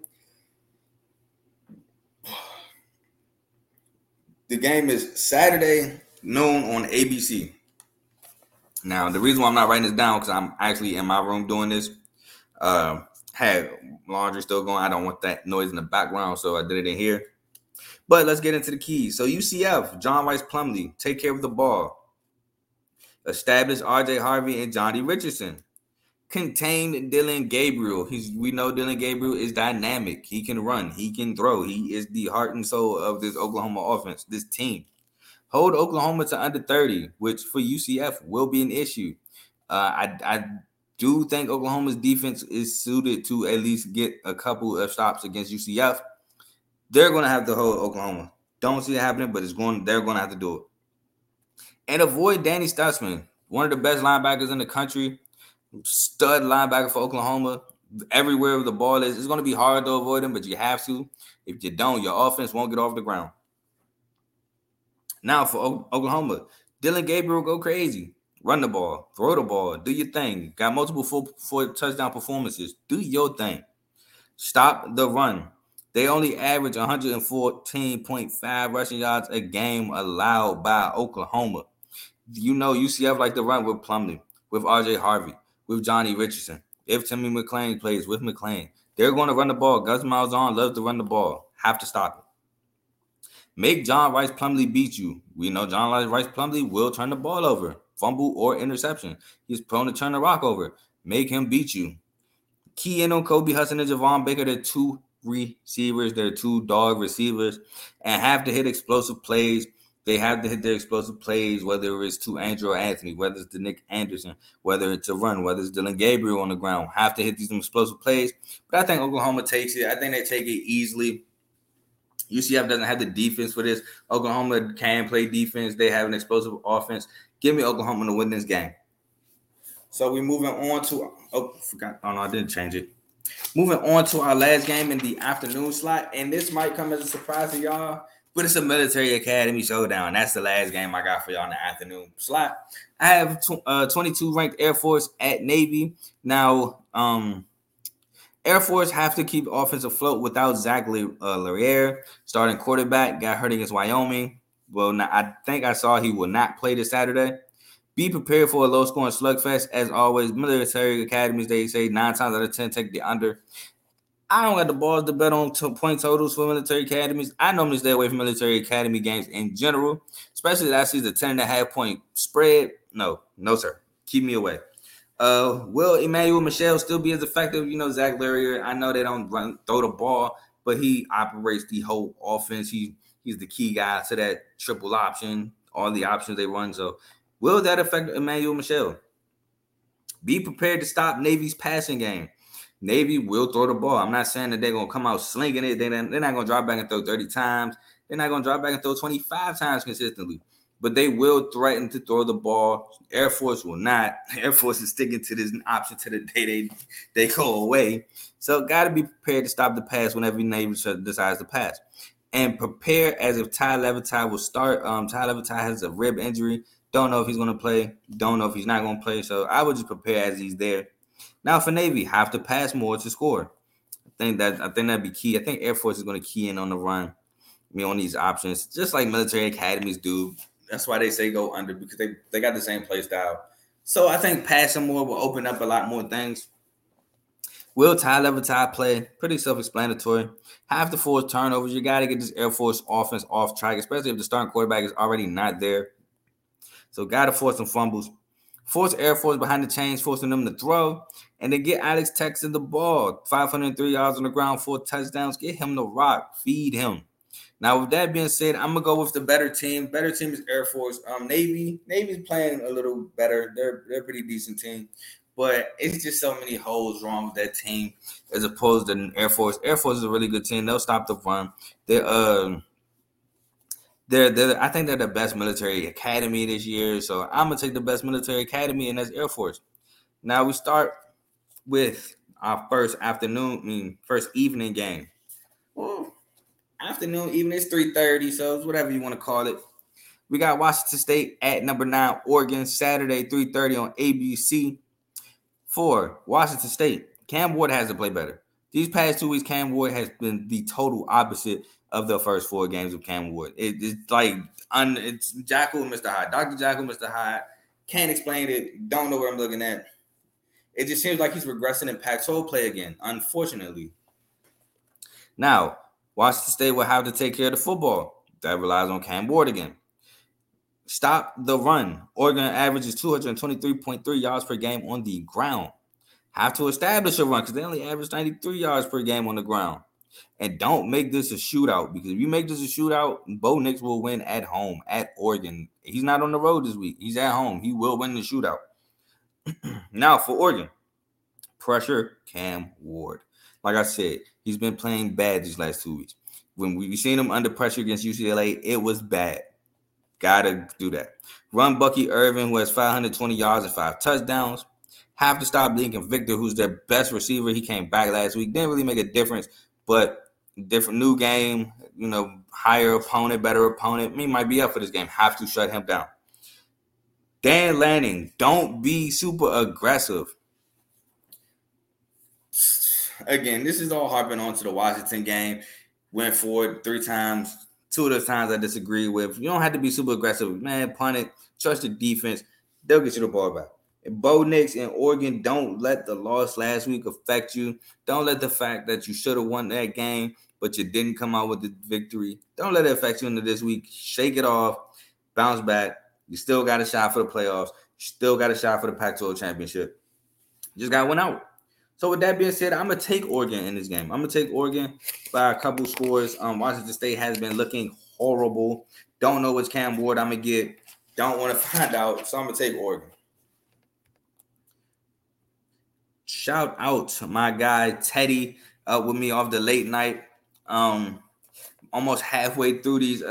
The game is Saturday noon on ABC. Now, the reason why I'm not writing this down because I'm actually in my room doing this. Had laundry still going. I don't want that noise in the background, so I did it in here. But let's get into the keys. So UCF, John Rice Plumlee, take care of the ball. Establish R.J. Harvey and Johnny Richardson. Contain Dillon Gabriel. We know Dillon Gabriel is dynamic. He can run. He can throw. He is the heart and soul of this Oklahoma offense, this team. Hold Oklahoma to under 30, which for UCF will be an issue. I do think Oklahoma's defense is suited to at least get a couple of stops against UCF. They're going to have to hold Oklahoma. Don't see it happening, but they're going to have to do it. And avoid Danny Stutsman, one of the best linebackers in the country, stud linebacker for Oklahoma. Everywhere the ball is, it's going to be hard to avoid him, but you have to. If you don't, your offense won't get off the ground. Now for Oklahoma, Dillon Gabriel, go crazy. Run the ball, throw the ball, do your thing. Got multiple full touchdown performances. Do your thing. Stop the run. They only average 114.5 rushing yards a game allowed by Oklahoma. You know UCF like to run with Plumlee, with R.J. Harvey, with Johnny Richardson. If Timmy McClain plays with McClain, they're going to run the ball. Gus Malzahn loves to run the ball. Have to stop it. Make John Rice Plumlee beat you. We know John Rice Plumlee will turn the ball over, fumble or interception. He's prone to turn the rock over. Make him beat you. Key in on Kobe Hudson and Javon Baker. They're two receivers. They're two dog receivers and have to hit explosive plays. They have to hit their explosive plays, whether it's to Andrew or Anthony, whether it's to Nick Anderson, whether it's a run, whether it's Dillon Gabriel on the ground. Have to hit these explosive plays. But I think Oklahoma takes it. I think they take it easily. UCF doesn't have the defense for this. Oklahoma can play defense. They have an explosive offense. Give me Oklahoma to win this game. So we're moving on to I didn't change it. Moving on to our last game in the afternoon slot, and this might come as a surprise to y'all, but it's a military academy showdown. That's the last game I got for y'all in the afternoon slot. I have 22 ranked Air Force at Navy. Now, Air Force have to keep offense afloat without Zach Larriere. Starting quarterback got hurt against Wyoming. Well, I think I saw he will not play this Saturday. Be prepared for a low-scoring slugfest. As always, military academies, they say 9 times out of 10 take the under. I don't got the balls to bet on point totals for military academies. I normally stay away from military academy games in general, especially if I see the 10.5 point spread. No, sir. Keep me away. Will Emmanuel Michelle still be as effective? You know, Zach Larriere, I know they don't throw the ball, but he operates the whole offense. He's the key guy to that triple option, all the options they run. So will that affect Emmanuel Michelle? Be prepared to stop Navy's passing game. Navy will throw the ball. I'm not saying that they're going to come out slinging it. They're not going to drop back and throw 30 times. They're not going to drop back and throw 25 times consistently. But they will threaten to throw the ball. Air Force will not. Air Force is sticking to this option to the day they go away. So got to be prepared to stop the pass whenever Navy decides to pass. And prepare as if Ty Levitard will start. Ty Levitard has a rib injury. Don't know if he's going to play. Don't know if he's not going to play. So I would just prepare as he's there. Now for Navy, have to pass more to score. I think that'd be key. I think Air Force is going to key in on the run. On these options, just like military academies do. That's why they say go under, because they got the same play style. So I think passing more will open up a lot more things. Will Ty Levitard play? Pretty self-explanatory. Have to force turnovers. You got to get this Air Force offense off track, especially if the starting quarterback is already not there. So got to force some fumbles. Force Air Force behind the chains, forcing them to throw. And then get Alex Texas the ball. 503 yards on the ground, 4 touchdowns. Get him the rock. Feed him. Now, with that being said, I'm going to go with the better team. Better team is Air Force. Navy's playing a little better. They're a pretty decent team. But it's just so many holes wrong with that team as opposed to Air Force. Air Force is a really good team. They'll stop the run. I think they're the best military academy this year. So I'm going to take the best military academy, and that's Air Force. Now we start with our first evening game. Ooh. afternoon, even it's 3:30, so it's whatever you want to call it. We got Washington State at number 9, Oregon, Saturday, 3:30 on ABC. For Washington State, Cam Ward has to play better. These past 2 weeks, Cam Ward has been the total opposite of the first 4 games of Cam Ward. It's like it's Jackal and Mr. Hyde. Dr. Jackal, Mr. Hyde. Can't explain it. Don't know what I'm looking at. It just seems like he's regressing in Pac-12 play again, unfortunately. Now, Washington State will have to take care of the football. That relies on Cam Ward again. Stop the run. Oregon averages 223.3 yards per game on the ground. Have to establish a run because they only average 93 yards per game on the ground. And don't make this a shootout, because if you make this a shootout, Bo Nix will win at home at Oregon. He's not on the road this week. He's at home. He will win the shootout. Now for Oregon, pressure Cam Ward. Like I said, he's been playing bad these last 2 weeks. When we seen him under pressure against UCLA, it was bad. Gotta do that. Run Bucky Irvin, who has 520 yards and 5 touchdowns. Have to stop Lincoln Victor, who's their best receiver. He came back last week. Didn't really make a difference, but different new game, higher opponent, better opponent. He might be up for this game. Have to shut him down. Dan Lanning, don't be super aggressive. Again, this is all harping on to the Washington game. Went forward 3 times. 2 of those times I disagree with. You don't have to be super aggressive. Man, punt it. Trust the defense. They'll get you the ball back. And Bo Nix and Oregon, don't let the loss last week affect you. Don't let the fact that you should have won that game, but you didn't come out with the victory. Don't let it affect you into this week. Shake it off. Bounce back. You still got a shot for the playoffs. You still got a shot for the Pac-12 championship. You just got one out. So with that being said, I'm going to take Oregon in this game. I'm going to take Oregon by a couple scores. Washington State has been looking horrible. Don't know which Cam Ward I'm going to get. Don't want to find out. So I'm going to take Oregon. Shout out to my guy Teddy up with me off the late night. Almost halfway through these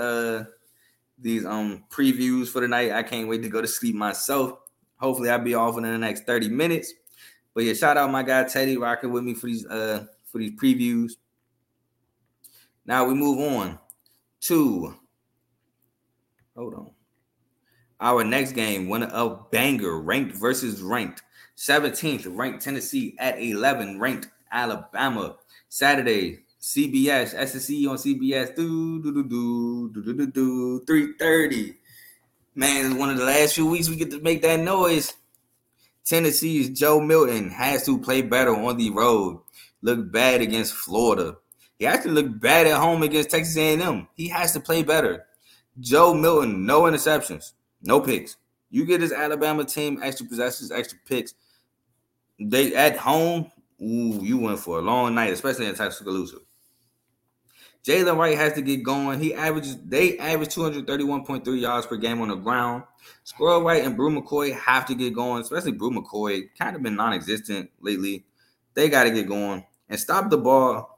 previews for the night. I can't wait to go to sleep myself. Hopefully I'll be off in the next 30 minutes. But yeah, shout out my guy Teddy rocking with me for these previews. Now we move on to our next game. One of banger, ranked versus ranked. 17th ranked Tennessee at 11 ranked Alabama. Saturday, CBS, SEC on CBS. 3:30. Man, it's one of the last few weeks we get to make that noise. Tennessee's Joe Milton has to play better on the road. Looked bad against Florida. He actually looked bad at home against Texas A&M. He has to play better. Joe Milton, no interceptions, no picks. You get this Alabama team extra possessions, extra picks. They at home, you went for a long night, especially in Tuscaloosa. Jalen Wright has to get going. They average 231.3 yards per game on the ground. Squirrel White and Brew McCoy have to get going, especially Brew McCoy. Kind of been non-existent lately. They got to get going and stop the ball.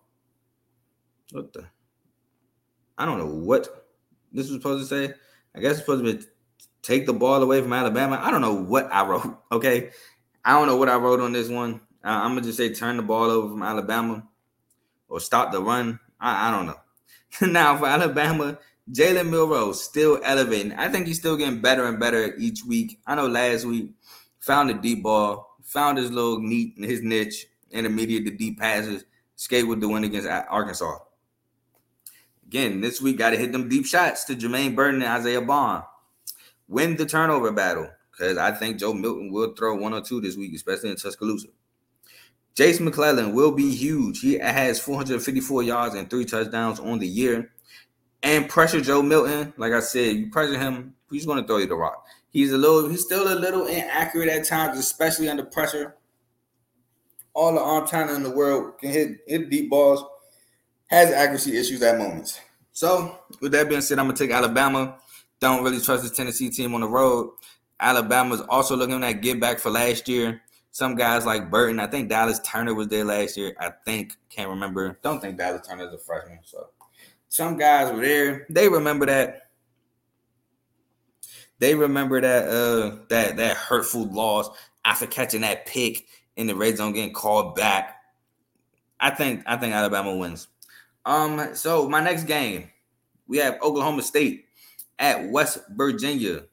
I don't know what this was supposed to say. I guess it's supposed to be take the ball away from Alabama. I don't know what I wrote, okay? I don't know what I wrote on this one. I'm going to just say turn the ball over from Alabama or stop the run. I don't know. Now, for Alabama, Jalen Milroe still elevating. I think he's still getting better and better each week. I know last week, found the deep ball, found his little his niche, intermediate to deep passes, skate with the win against Arkansas. Again, this week, got to hit them deep shots to Jermaine Burton and Isaiah Bond. Win the turnover battle, because I think Joe Milton will throw 1 or 2 this week, especially in Tuscaloosa. Jason McClellan will be huge. He has 454 yards and 3 touchdowns on the year. And pressure Joe Milton. Like I said, you pressure him, he's going to throw you the rock. He's still a little inaccurate at times, especially under pressure. All the arm talent in the world can hit deep balls. Has accuracy issues at moments. So, with that being said, I'm going to take Alabama. Don't really trust the Tennessee team on the road. Alabama's also looking at get back for last year. Some guys like Burton. I think Dallas Turner was there last year. Can't remember. Don't think Dallas Turner is a freshman. So, some guys were there. They remember that. They remember that hurtful loss after catching that pick in the red zone, getting called back. I think Alabama wins. So my next game, we have Oklahoma State at West Virginia.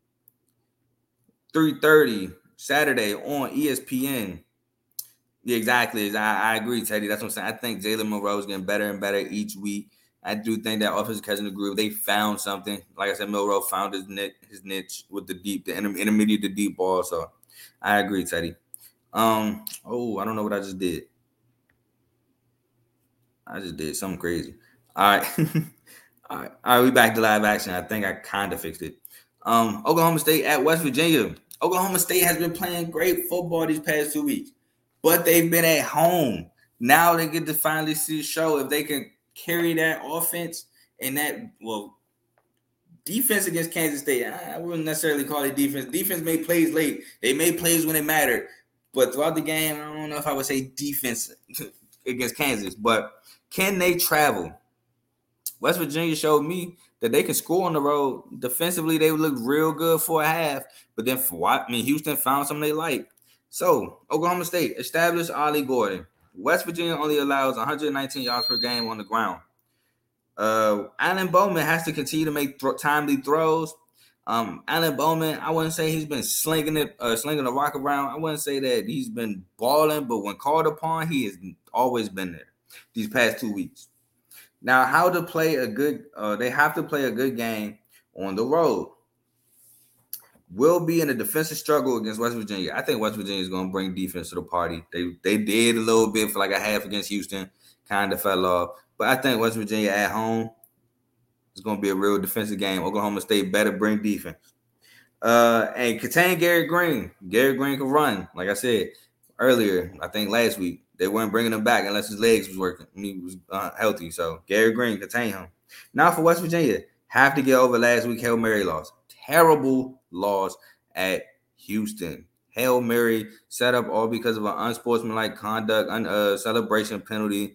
3:30 Saturday on ESPN. Yeah, exactly. I agree, Teddy. That's what I'm saying. I think Jalen Monroe is getting better and better each week. I do think that offensive catching the groove, they found something. Like I said, Monroe found his niche with the intermediate to deep ball. So I agree, Teddy. I don't know what I just did. I just did something crazy. All right. All right, we back to live action. I think I kind of fixed it. Oklahoma State at West Virginia. Oklahoma State has been playing great football these past 2 weeks, but they've been at home. Now they get to finally show if they can carry that offense and defense against Kansas State. I wouldn't necessarily call it defense. Defense made plays late. They made plays when it mattered. But throughout the game, I don't know if I would say defense against Kansas. But can they travel? West Virginia showed me that they can score on the road. Defensively, they looked real good for a half. But then Houston found something they like. So, Oklahoma State established Ollie Gordon. West Virginia only allows 119 yards per game on the ground. Alan Bowman has to continue to make timely throws. Alan Bowman, I wouldn't say he's been slinging the rock around. I wouldn't say that he's been balling, but when called upon, he has always been there these past 2 weeks. Now, how to play a good they have to play a good game on the road. Will be in a defensive struggle against West Virginia. I think West Virginia is going to bring defense to the party. They did a little bit for like a half against Houston, kind of fell off. But I think West Virginia at home is going to be a real defensive game. Oklahoma State better bring defense. And contain Garrett Green. Garrett Green can run. Like I said earlier, I think last week, they weren't bringing him back unless his legs was working and he was healthy. So Garrett Green, contain him. Now for West Virginia, have to get over last week Hail Mary loss. Terrible loss at Houston. Hail Mary set up all because of an unsportsmanlike conduct, celebration penalty.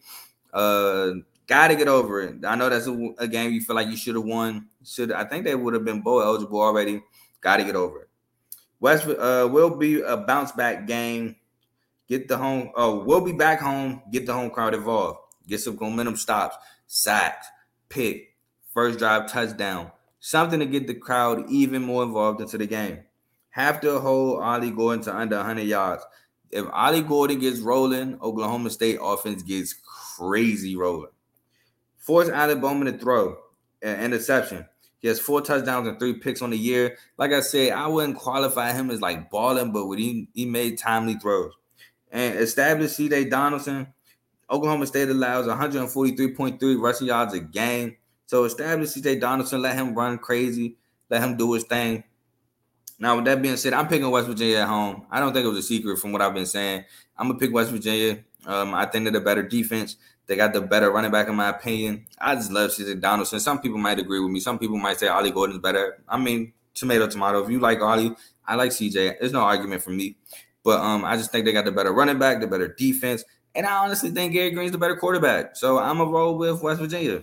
Got to get over it. I know that's a game you feel like you should have won. I think they would have been bowl eligible already. Got to get over it. West will be a bounce back game. Get the home. We'll be back home. Get the home crowd involved. Get some momentum stops, sacks, pick, first drive touchdown. Something to get the crowd even more involved into the game. Have to hold Ollie Gordon to under 100 yards. If Ollie Gordon gets rolling, Oklahoma State offense gets crazy rolling. Force Allen Bowman to throw an interception. He has 4 touchdowns and 3 picks on the year. Like I said, I wouldn't qualify him as like balling, but when he made timely throws. And establish C.J. Donaldson. Oklahoma State allows 143.3 rushing yards a game. So establish C.J. Donaldson, let him run crazy, let him do his thing. Now, with that being said, I'm picking West Virginia at home. I don't think it was a secret from what I've been saying. I'm going to pick West Virginia. I think they're the better defense. They got the better running back, in my opinion. I just love C.J. Donaldson. Some people might agree with me. Some people might say Ollie Gordon's better. I mean, tomato. If you like Ollie, I like C.J. There's no argument for me. But I just think they got the better running back, the better defense. And I honestly think Garrett Green's the better quarterback. So I'm going to roll with West Virginia.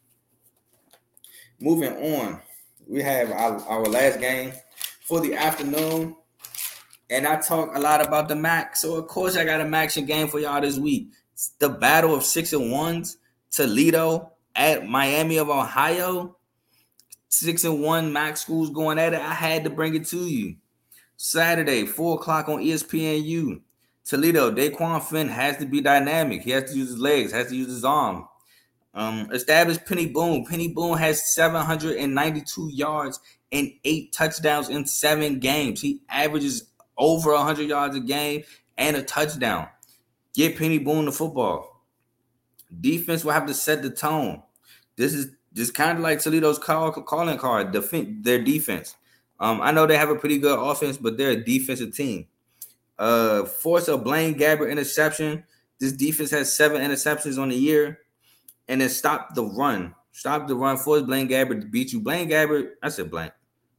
Moving on, we have our last game for the afternoon. And I talk a lot about the MAC. So, of course, I got a MAC game for y'all this week. It's the battle of 6-1s. Toledo at Miami of Ohio. 6-1 MAC schools going at it. I had to bring it to you. Saturday, 4 o'clock on ESPNU. Toledo, Daquan Finn has to be dynamic. He has to use his legs, has to use his arm. Established Penny Boone. Penny Boone has 792 yards and 8 touchdowns in 7 games. He averages over 100 yards a game and a touchdown. Get Penny Boone the football. Defense will have to set the tone. This is just kind of like Toledo's calling card, their defense. I know they have a pretty good offense, but they're a defensive team. Force a Blaine Gabbert interception. This defense has 7 interceptions on the year. And then stop the run. Stop the run. Force Blaine Gabbert to beat you. Blaine Gabbert. I said Blaine.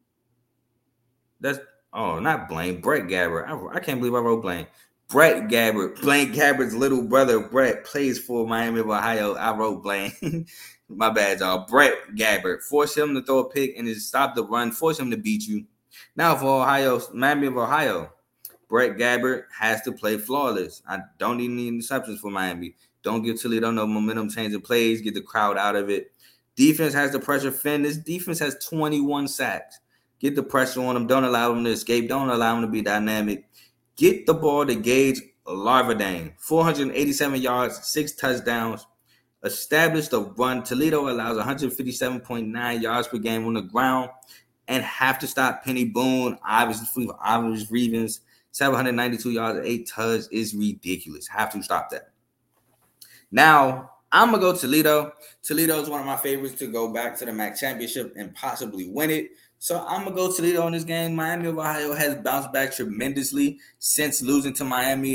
Not Blaine. Brett Gabbert. I can't believe I wrote Blaine. Brett Gabbert. Blaine Gabbert's little brother, Brett, plays for Miami of Ohio. I wrote Blaine. My bad, y'all. Brett Gabbert. Force him to throw a pick and then stop the run. Force him to beat you. Now for Miami of Ohio. Brett Gabbert has to play flawless. I don't even need interceptions for Miami. Don't give Toledo no momentum changing plays. Get the crowd out of it. Defense has the pressure. Finn, this defense has 21 sacks. Get the pressure on them. Don't allow them to escape. Don't allow them to be dynamic. Get the ball to Gage Larvadain. 487 yards, 6 touchdowns. Establish the run. Toledo allows 157.9 yards per game on the ground and have to stop Penny Boone. Obviously, Reevens, 792 yards, 8 touchdowns is ridiculous. Have to stop that. Now, I'm going to go Toledo. Toledo is one of my favorites to go back to the MAC championship and possibly win it. So I'm going to go Toledo in this game. Miami of Ohio has bounced back tremendously since losing to Miami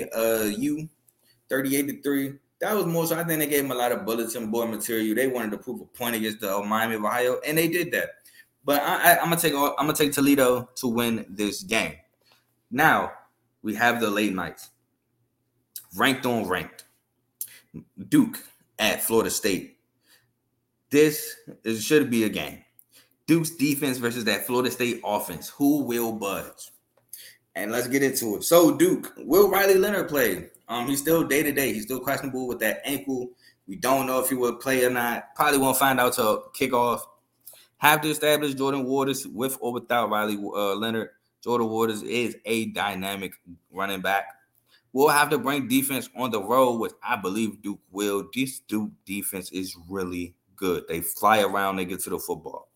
38-3. That was more so I think they gave them a lot of bulletin board material. They wanted to prove a point against the Miami of Ohio, and they did that. But I'm gonna take Toledo to win this game. Now we have the late nights. Ranked on ranked. Duke at Florida State. This should be a game. Duke's defense versus that Florida State offense. Who will budge? And let's get into it. So Duke, will Riley Leonard play? He's still day-to-day. He's still questionable with that ankle. We don't know if he will play or not. Probably won't find out till kickoff. Have to establish Jordan Waters with or without Riley Leonard. Jordan Waters is a dynamic running back. We'll have to bring defense on the road, which I believe Duke will. This Duke defense is really good. They fly around. They get to the football.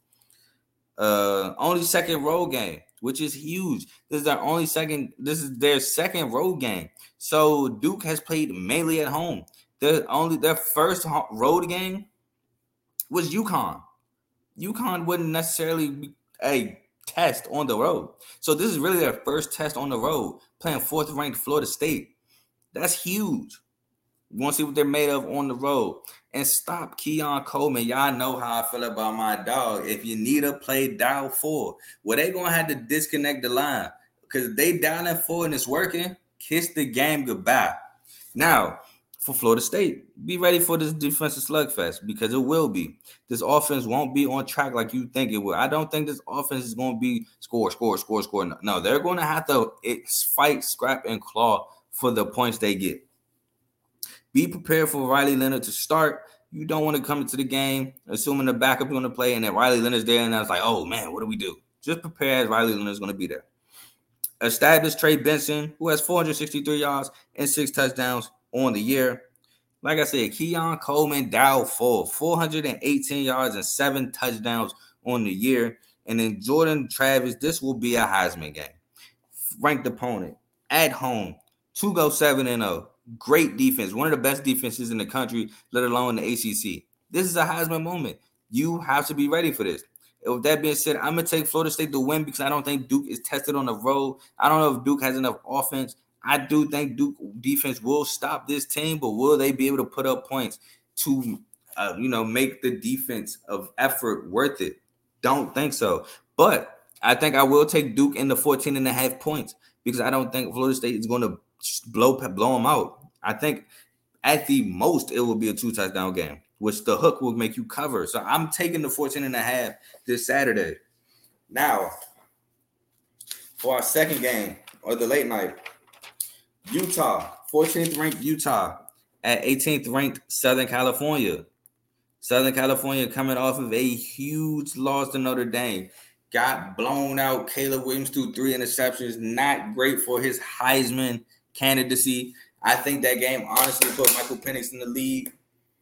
Only second road game, which is huge. This is their second road game. So Duke has played mainly at home. Their first road game was UConn. UConn wouldn't necessarily be a test on the road. So this is really their first test on the road, playing 4th ranked Florida State. That's huge. You want to see what they're made of on the road. And stop Keon Coleman. Y'all know how I feel about my dog. If you need a play, dial 4. Well, they're going to have to disconnect the line. Because they dialing 4 and it's working, kiss the game goodbye. Now, for Florida State, be ready for this defensive slugfest because it will be. This offense won't be on track like you think it will. I don't think this offense is going to be score. No, they're going to have to fight, scrap, and claw for the points they get. Be prepared for Riley Leonard to start. You don't want to come into the game assuming the backup is going to play and then Riley Leonard's there and I was like, oh, man, what do we do? Just prepare as Riley Leonard's going to be there. Establish Trey Benson, who has 463 yards and 6 touchdowns on the year. Like I said, Keon Coleman dialed 418 yards and 7 touchdowns on the year. And then Jordan Travis, this will be a Heisman game. Ranked opponent at home, 2-7-0. Great defense, one of the best defenses in the country, let alone the ACC. This is a Heisman moment. You have to be ready for this. With that being said, I'm going to take Florida State to win because I don't think Duke is tested on the road. I don't know if Duke has enough offense. I do think Duke defense will stop this team, but will they be able to put up points to, make the defense of effort worth it? Don't think so. But I think I will take Duke in the 14.5 points because I don't think Florida State is going to blow them out. I think at the most it will be a 2-touchdown game, which the hook will make you cover. So I'm taking the 14.5 this Saturday. Now, for our second game or the late night, Utah, 14th ranked Utah at 18th ranked Southern California. Southern California coming off of a huge loss to Notre Dame. Got blown out. Caleb Williams threw 3 interceptions. Not great for his Heisman candidacy. I think that game honestly put Michael Penix in the lead.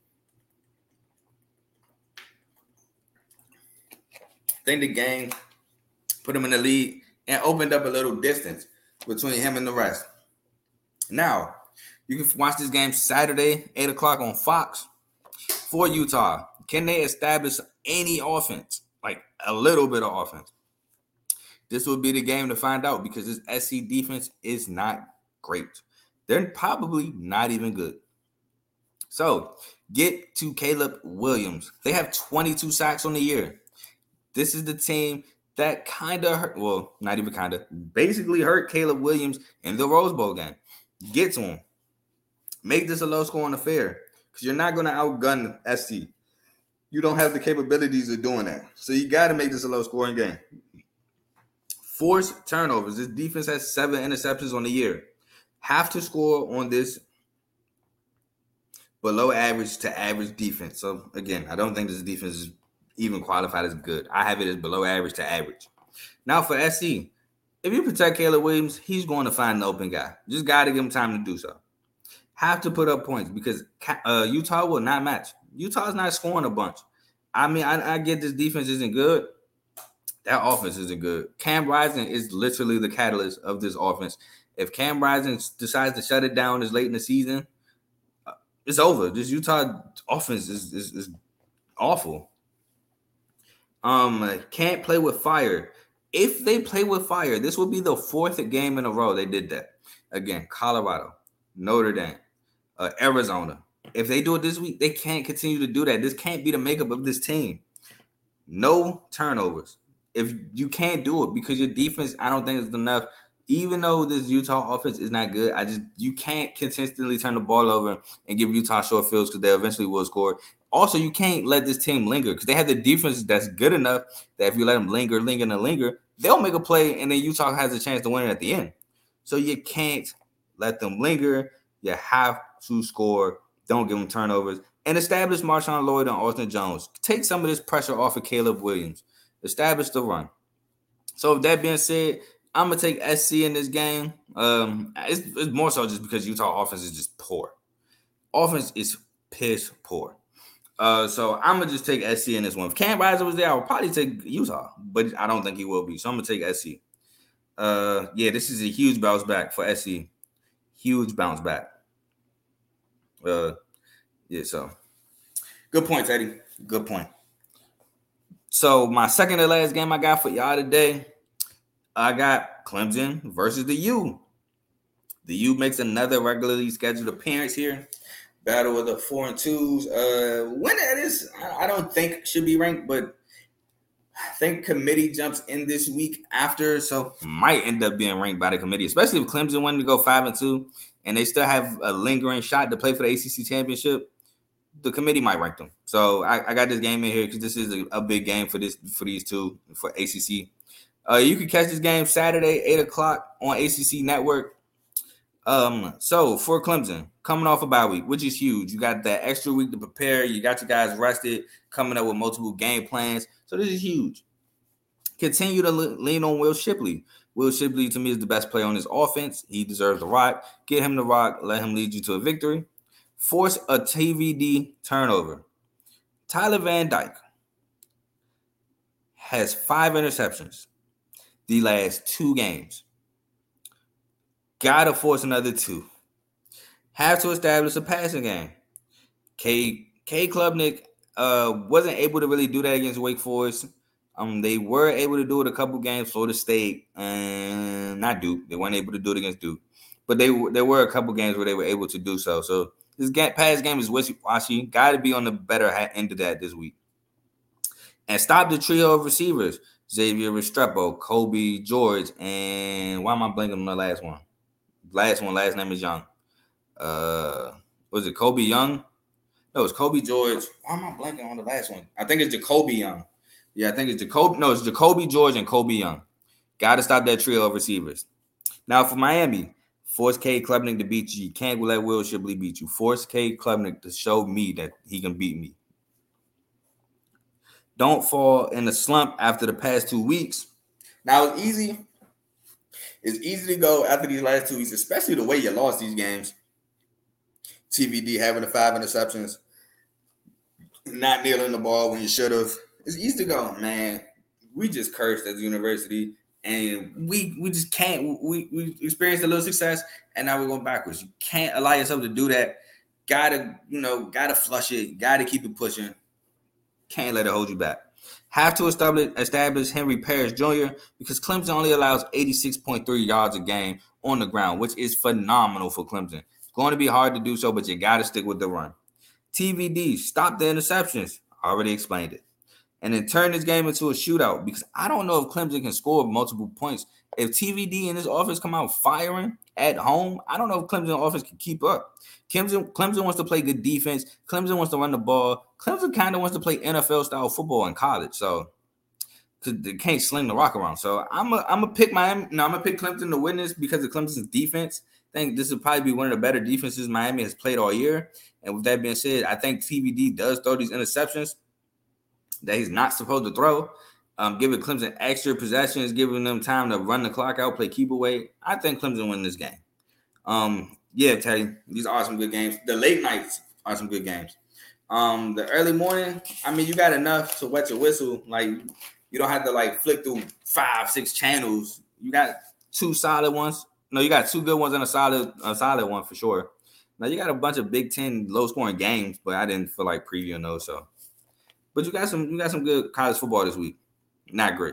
I think the game put him in the lead and opened up a little distance between him and the rest. Now, you can watch this game Saturday, 8 o'clock on Fox for Utah. Can they establish any offense, like a little bit of offense? This will be the game to find out because this SC defense is not great. They're probably not even good. So, get to Caleb Williams. They have 22 sacks on the year. This is the team that kind of hurt, well, not even kind of, basically hurt Caleb Williams in the Rose Bowl game. Get to him. Make this a low-scoring affair because you're not going to outgun SC. You don't have the capabilities of doing that. So you got to make this a low-scoring game. Force turnovers. This defense has 7 interceptions on the year. Have to score on this below average to average defense. So, again, I don't think this defense is even qualified as good. I have it as below average to average. Now, for SC, if you protect Caleb Williams, he's going to find an open guy. Just got to give him time to do so. Have to put up points because Utah will not match. Utah's not scoring a bunch. I mean, I get this defense isn't good. That offense isn't good. Cam Rising is literally the catalyst of this offense. If Cam Rising decides to shut it down this late in the season, it's over. This Utah offense is awful. Can't play with fire. If they play with fire, this will be the 4th game in a row they did that. Again, Colorado, Notre Dame, Arizona. If they do it this week, they can't continue to do that. This can't be the makeup of this team. No turnovers. If you can't do it because your defense, I don't think is enough. Even though this Utah offense is not good, you can't consistently turn the ball over and give Utah short fields because they eventually will score. Also, you can't let this team linger because they have the defense that's good enough that if you let them linger, they'll make a play and then Utah has a chance to win it at the end. So you can't let them linger. You have to score. Don't give them turnovers. And establish Marshawn Lloyd and Austin Jones. Take some of this pressure off of Caleb Williams. Establish the run. So with that being said, I'm going to take SC in this game. It's more so just because Utah offense is just poor. Offense is piss poor. So I'm going to just take SC in this one. If Cam Rising was there, I would probably take Utah. But I don't think he will be. So I'm going to take SC. This is a huge bounce back for SC. Huge bounce back. So good point, Teddy. Good point. So my second to last game I got for y'all today, I got Clemson versus the U. The U makes another regularly scheduled appearance here. Battle of the 4 and 2s. When that is, I don't think should be ranked, but I think committee jumps in this week after, so might end up being ranked by the committee, especially if Clemson wanted to go 5 and 2 and they still have a lingering shot to play for the ACC championship. The committee might rank them. So I got this game in here because this is a big game for these two for ACC. You can catch this game Saturday, 8:00 on ACC Network. So for Clemson, coming off a bye week, which is huge. You got that extra week to prepare. You got your guys rested, coming up with multiple game plans. So this is huge. Continue to lean on Will Shipley. Will Shipley, to me, is the best player on this offense. He deserves the rock. Get him the rock. Let him lead you to a victory. Force a TVD turnover. Tyler Van Dyke has 5 interceptions the last 2 games. Gotta force another 2. Have to establish a passing game. K. Klubnik wasn't able to really do that against Wake Forest. They were able to do it a couple games. Florida State and not Duke. They weren't able to do it against Duke. But there were a couple games where they were able to do so. So this pass game is wishy-washy. Got to be on the better end of that this week. And stop the trio of receivers. Xavier Restrepo, Kobe George, and why am I blanking on the last one? Last name is Young. Was it Kobe Young? No, it's Kobe George. Why am I blanking on the last one? I think it's Jacoby Young. Yeah, I think it's Jacoby. No, it's Jacoby George and Kobe Young. Got to stop that trio of receivers. Now for Miami, force K. Klubnik to beat you. You can't let Will Shipley beat you. Force K. Klubnik to show me that he can beat me. Don't fall in a slump after the past 2 weeks. Now it's easy. It's easy to go after these last 2 weeks, especially the way you lost these games. TVD having the 5 interceptions, not kneeling the ball when you should have. It's easy to go, man. We just cursed as a university, and we just can't. We experienced a little success, and now we're going backwards. You can't allow yourself to do that. Gotta flush it. Gotta keep it pushing. Can't let it hold you back. Have to establish Henry Parrish Jr. because Clemson only allows 86.3 yards a game on the ground, which is phenomenal for Clemson. It's going to be hard to do so, but you got to stick with the run. TVD, stop the interceptions. I already explained it. And then turn this game into a shootout because I don't know if Clemson can score multiple points. If TVD and his offense come out firing at home, I don't know if Clemson offense can keep up. Clemson wants to play good defense. Clemson wants to run the ball. Clemson kind of wants to play NFL-style football in college. So because they can't sling the rock around. So I'm gonna pick Miami. No, I'm gonna pick Clemson to win this because of Clemson's defense. I think this will probably be one of the better defenses Miami has played all year. And with that being said, I think TVD does throw these interceptions that he's not supposed to throw. Giving Clemson extra possessions, giving them time to run the clock out, play keep away. I think Clemson win this game. Yeah, Teddy, these are some good games. The late nights are some good games. The early morning, I mean, you got enough to wet your whistle. Like, you don't have to like flick through 5-6 channels. You got 2 solid ones. No, you got 2 good ones and a solid one for sure. Now you got a bunch of Big Ten low scoring games, but I didn't feel like previewing those. So, but you got some good college football this week. Not great.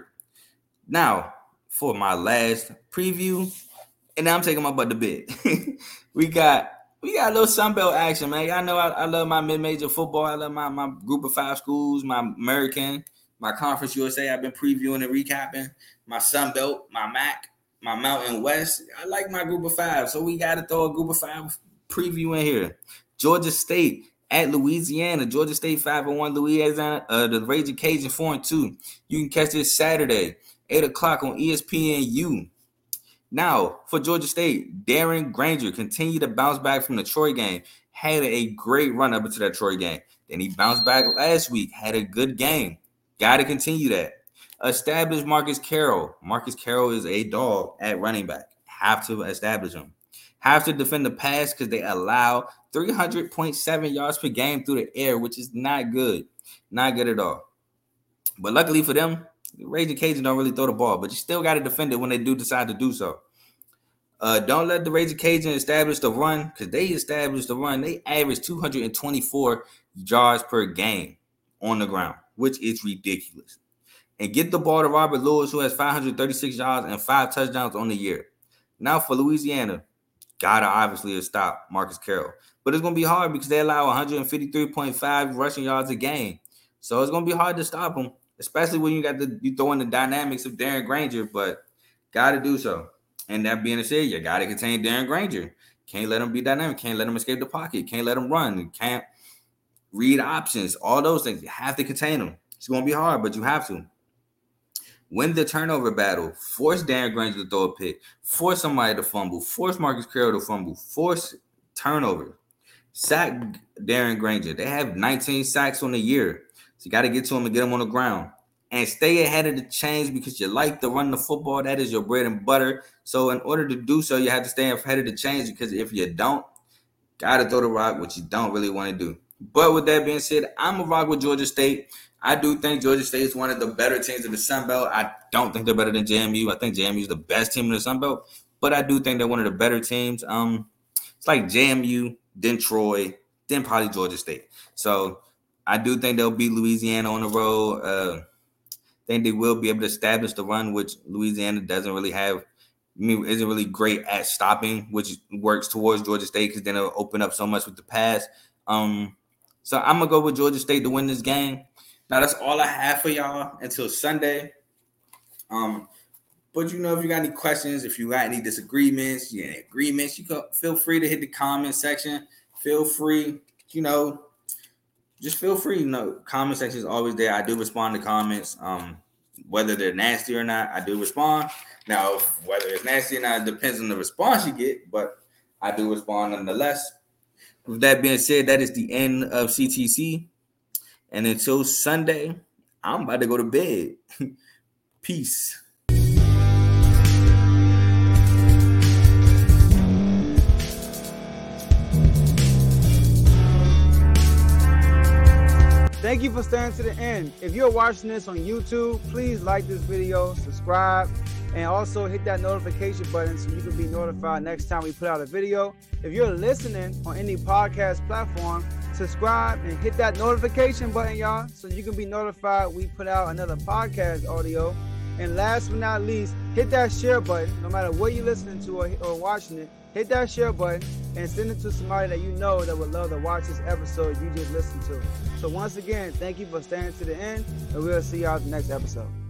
Now for my last preview, and now I'm taking my butt to bed. we got a little Sunbelt action, man. Y'all know I love my mid-major football. I love my group of 5 schools, my American, my Conference USA. I've been previewing and recapping my Sunbelt, my MAC, my Mountain West. I like my group of 5, so we got to throw a group of 5 preview in here. Georgia State at Louisiana. Georgia State 5-1. Louisiana, the Raging Cajun 4-2. You can catch this Saturday, 8:00 on ESPNU. Now, for Georgia State, Darren Granger continued to bounce back from the Troy game. Had a great run up into that Troy game. Then he bounced back last week. Had a good game. Got to continue that. Establish Marcus Carroll. Marcus Carroll is a dog at running back. Have to establish him. Have to defend the pass because they allow 300.7 yards per game through the air, which is not good. Not good at all. But luckily for them, the Raging Cajun don't really throw the ball, but you still got to defend it when they do decide to do so. Don't let the Raging Cajun establish the run because they established the run. They average 224 yards per game on the ground, which is ridiculous. And get the ball to Robert Lewis, who has 536 yards and 5 touchdowns on the year. Now for Louisiana, gotta obviously stop Marcus Carroll. But it's going to be hard because they allow 153.5 rushing yards a game. So it's going to be hard to stop them, especially when you throw in the dynamics of Darren Granger, but got to do so. And that being said, you got to contain Darren Granger. Can't let him be dynamic. Can't let him escape the pocket. Can't let him run. You can't read options. All those things. You have to contain them. It's going to be hard, but you have to. Win the turnover battle. Force Darren Granger to throw a pick. Force somebody to fumble. Force Marcus Carroll to fumble. Force turnover. Sack Darren Granger. They have 19 sacks on the year. So you got to get to him and get him on the ground. And stay ahead of the chains because you like to run the football. That is your bread and butter. So in order to do so, you have to stay ahead of the chains because if you don't, got to throw the rock, which you don't really want to do. But with that being said, I'm going to rock with Georgia State. I do think Georgia State is one of the better teams in the Sun Belt. I don't think they're better than JMU. I think JMU is the best team in the Sun Belt. But I do think they're one of the better teams. It's like JMU, then Troy, then probably Georgia State. So I do think they'll beat Louisiana on the road. I think they will be able to establish the run, which Louisiana doesn't really have. Isn't really great at stopping, which works towards Georgia State because then it'll open up so much with the pass. So I'm going to go with Georgia State to win this game. Now, that's all I have for y'all until Sunday. But, if you got any questions, if you got any disagreements, any agreements, you can feel free to hit the comment section. Feel free, just feel free. Comment section is always there. I do respond to comments. Whether they're nasty or not, I do respond. Now, whether it's nasty or not, it depends on the response you get, but I do respond nonetheless. With that being said, that is the end of CTC. And until Sunday, I'm about to go to bed. Peace. Thank you for staying to the end. If you're watching this on YouTube, please like this video, subscribe, and also hit that notification button so you can be notified next time we put out a video. If you're listening on any podcast platform, subscribe and hit that notification button, y'all, so you can be notified we put out another podcast audio. And last but not least, hit that share button. No matter what you're listening to or watching it, hit that share button and send it to somebody that you know that would love to watch this episode you just listened to. So once again, thank you for staying to the end, and we'll see y'all in the next episode.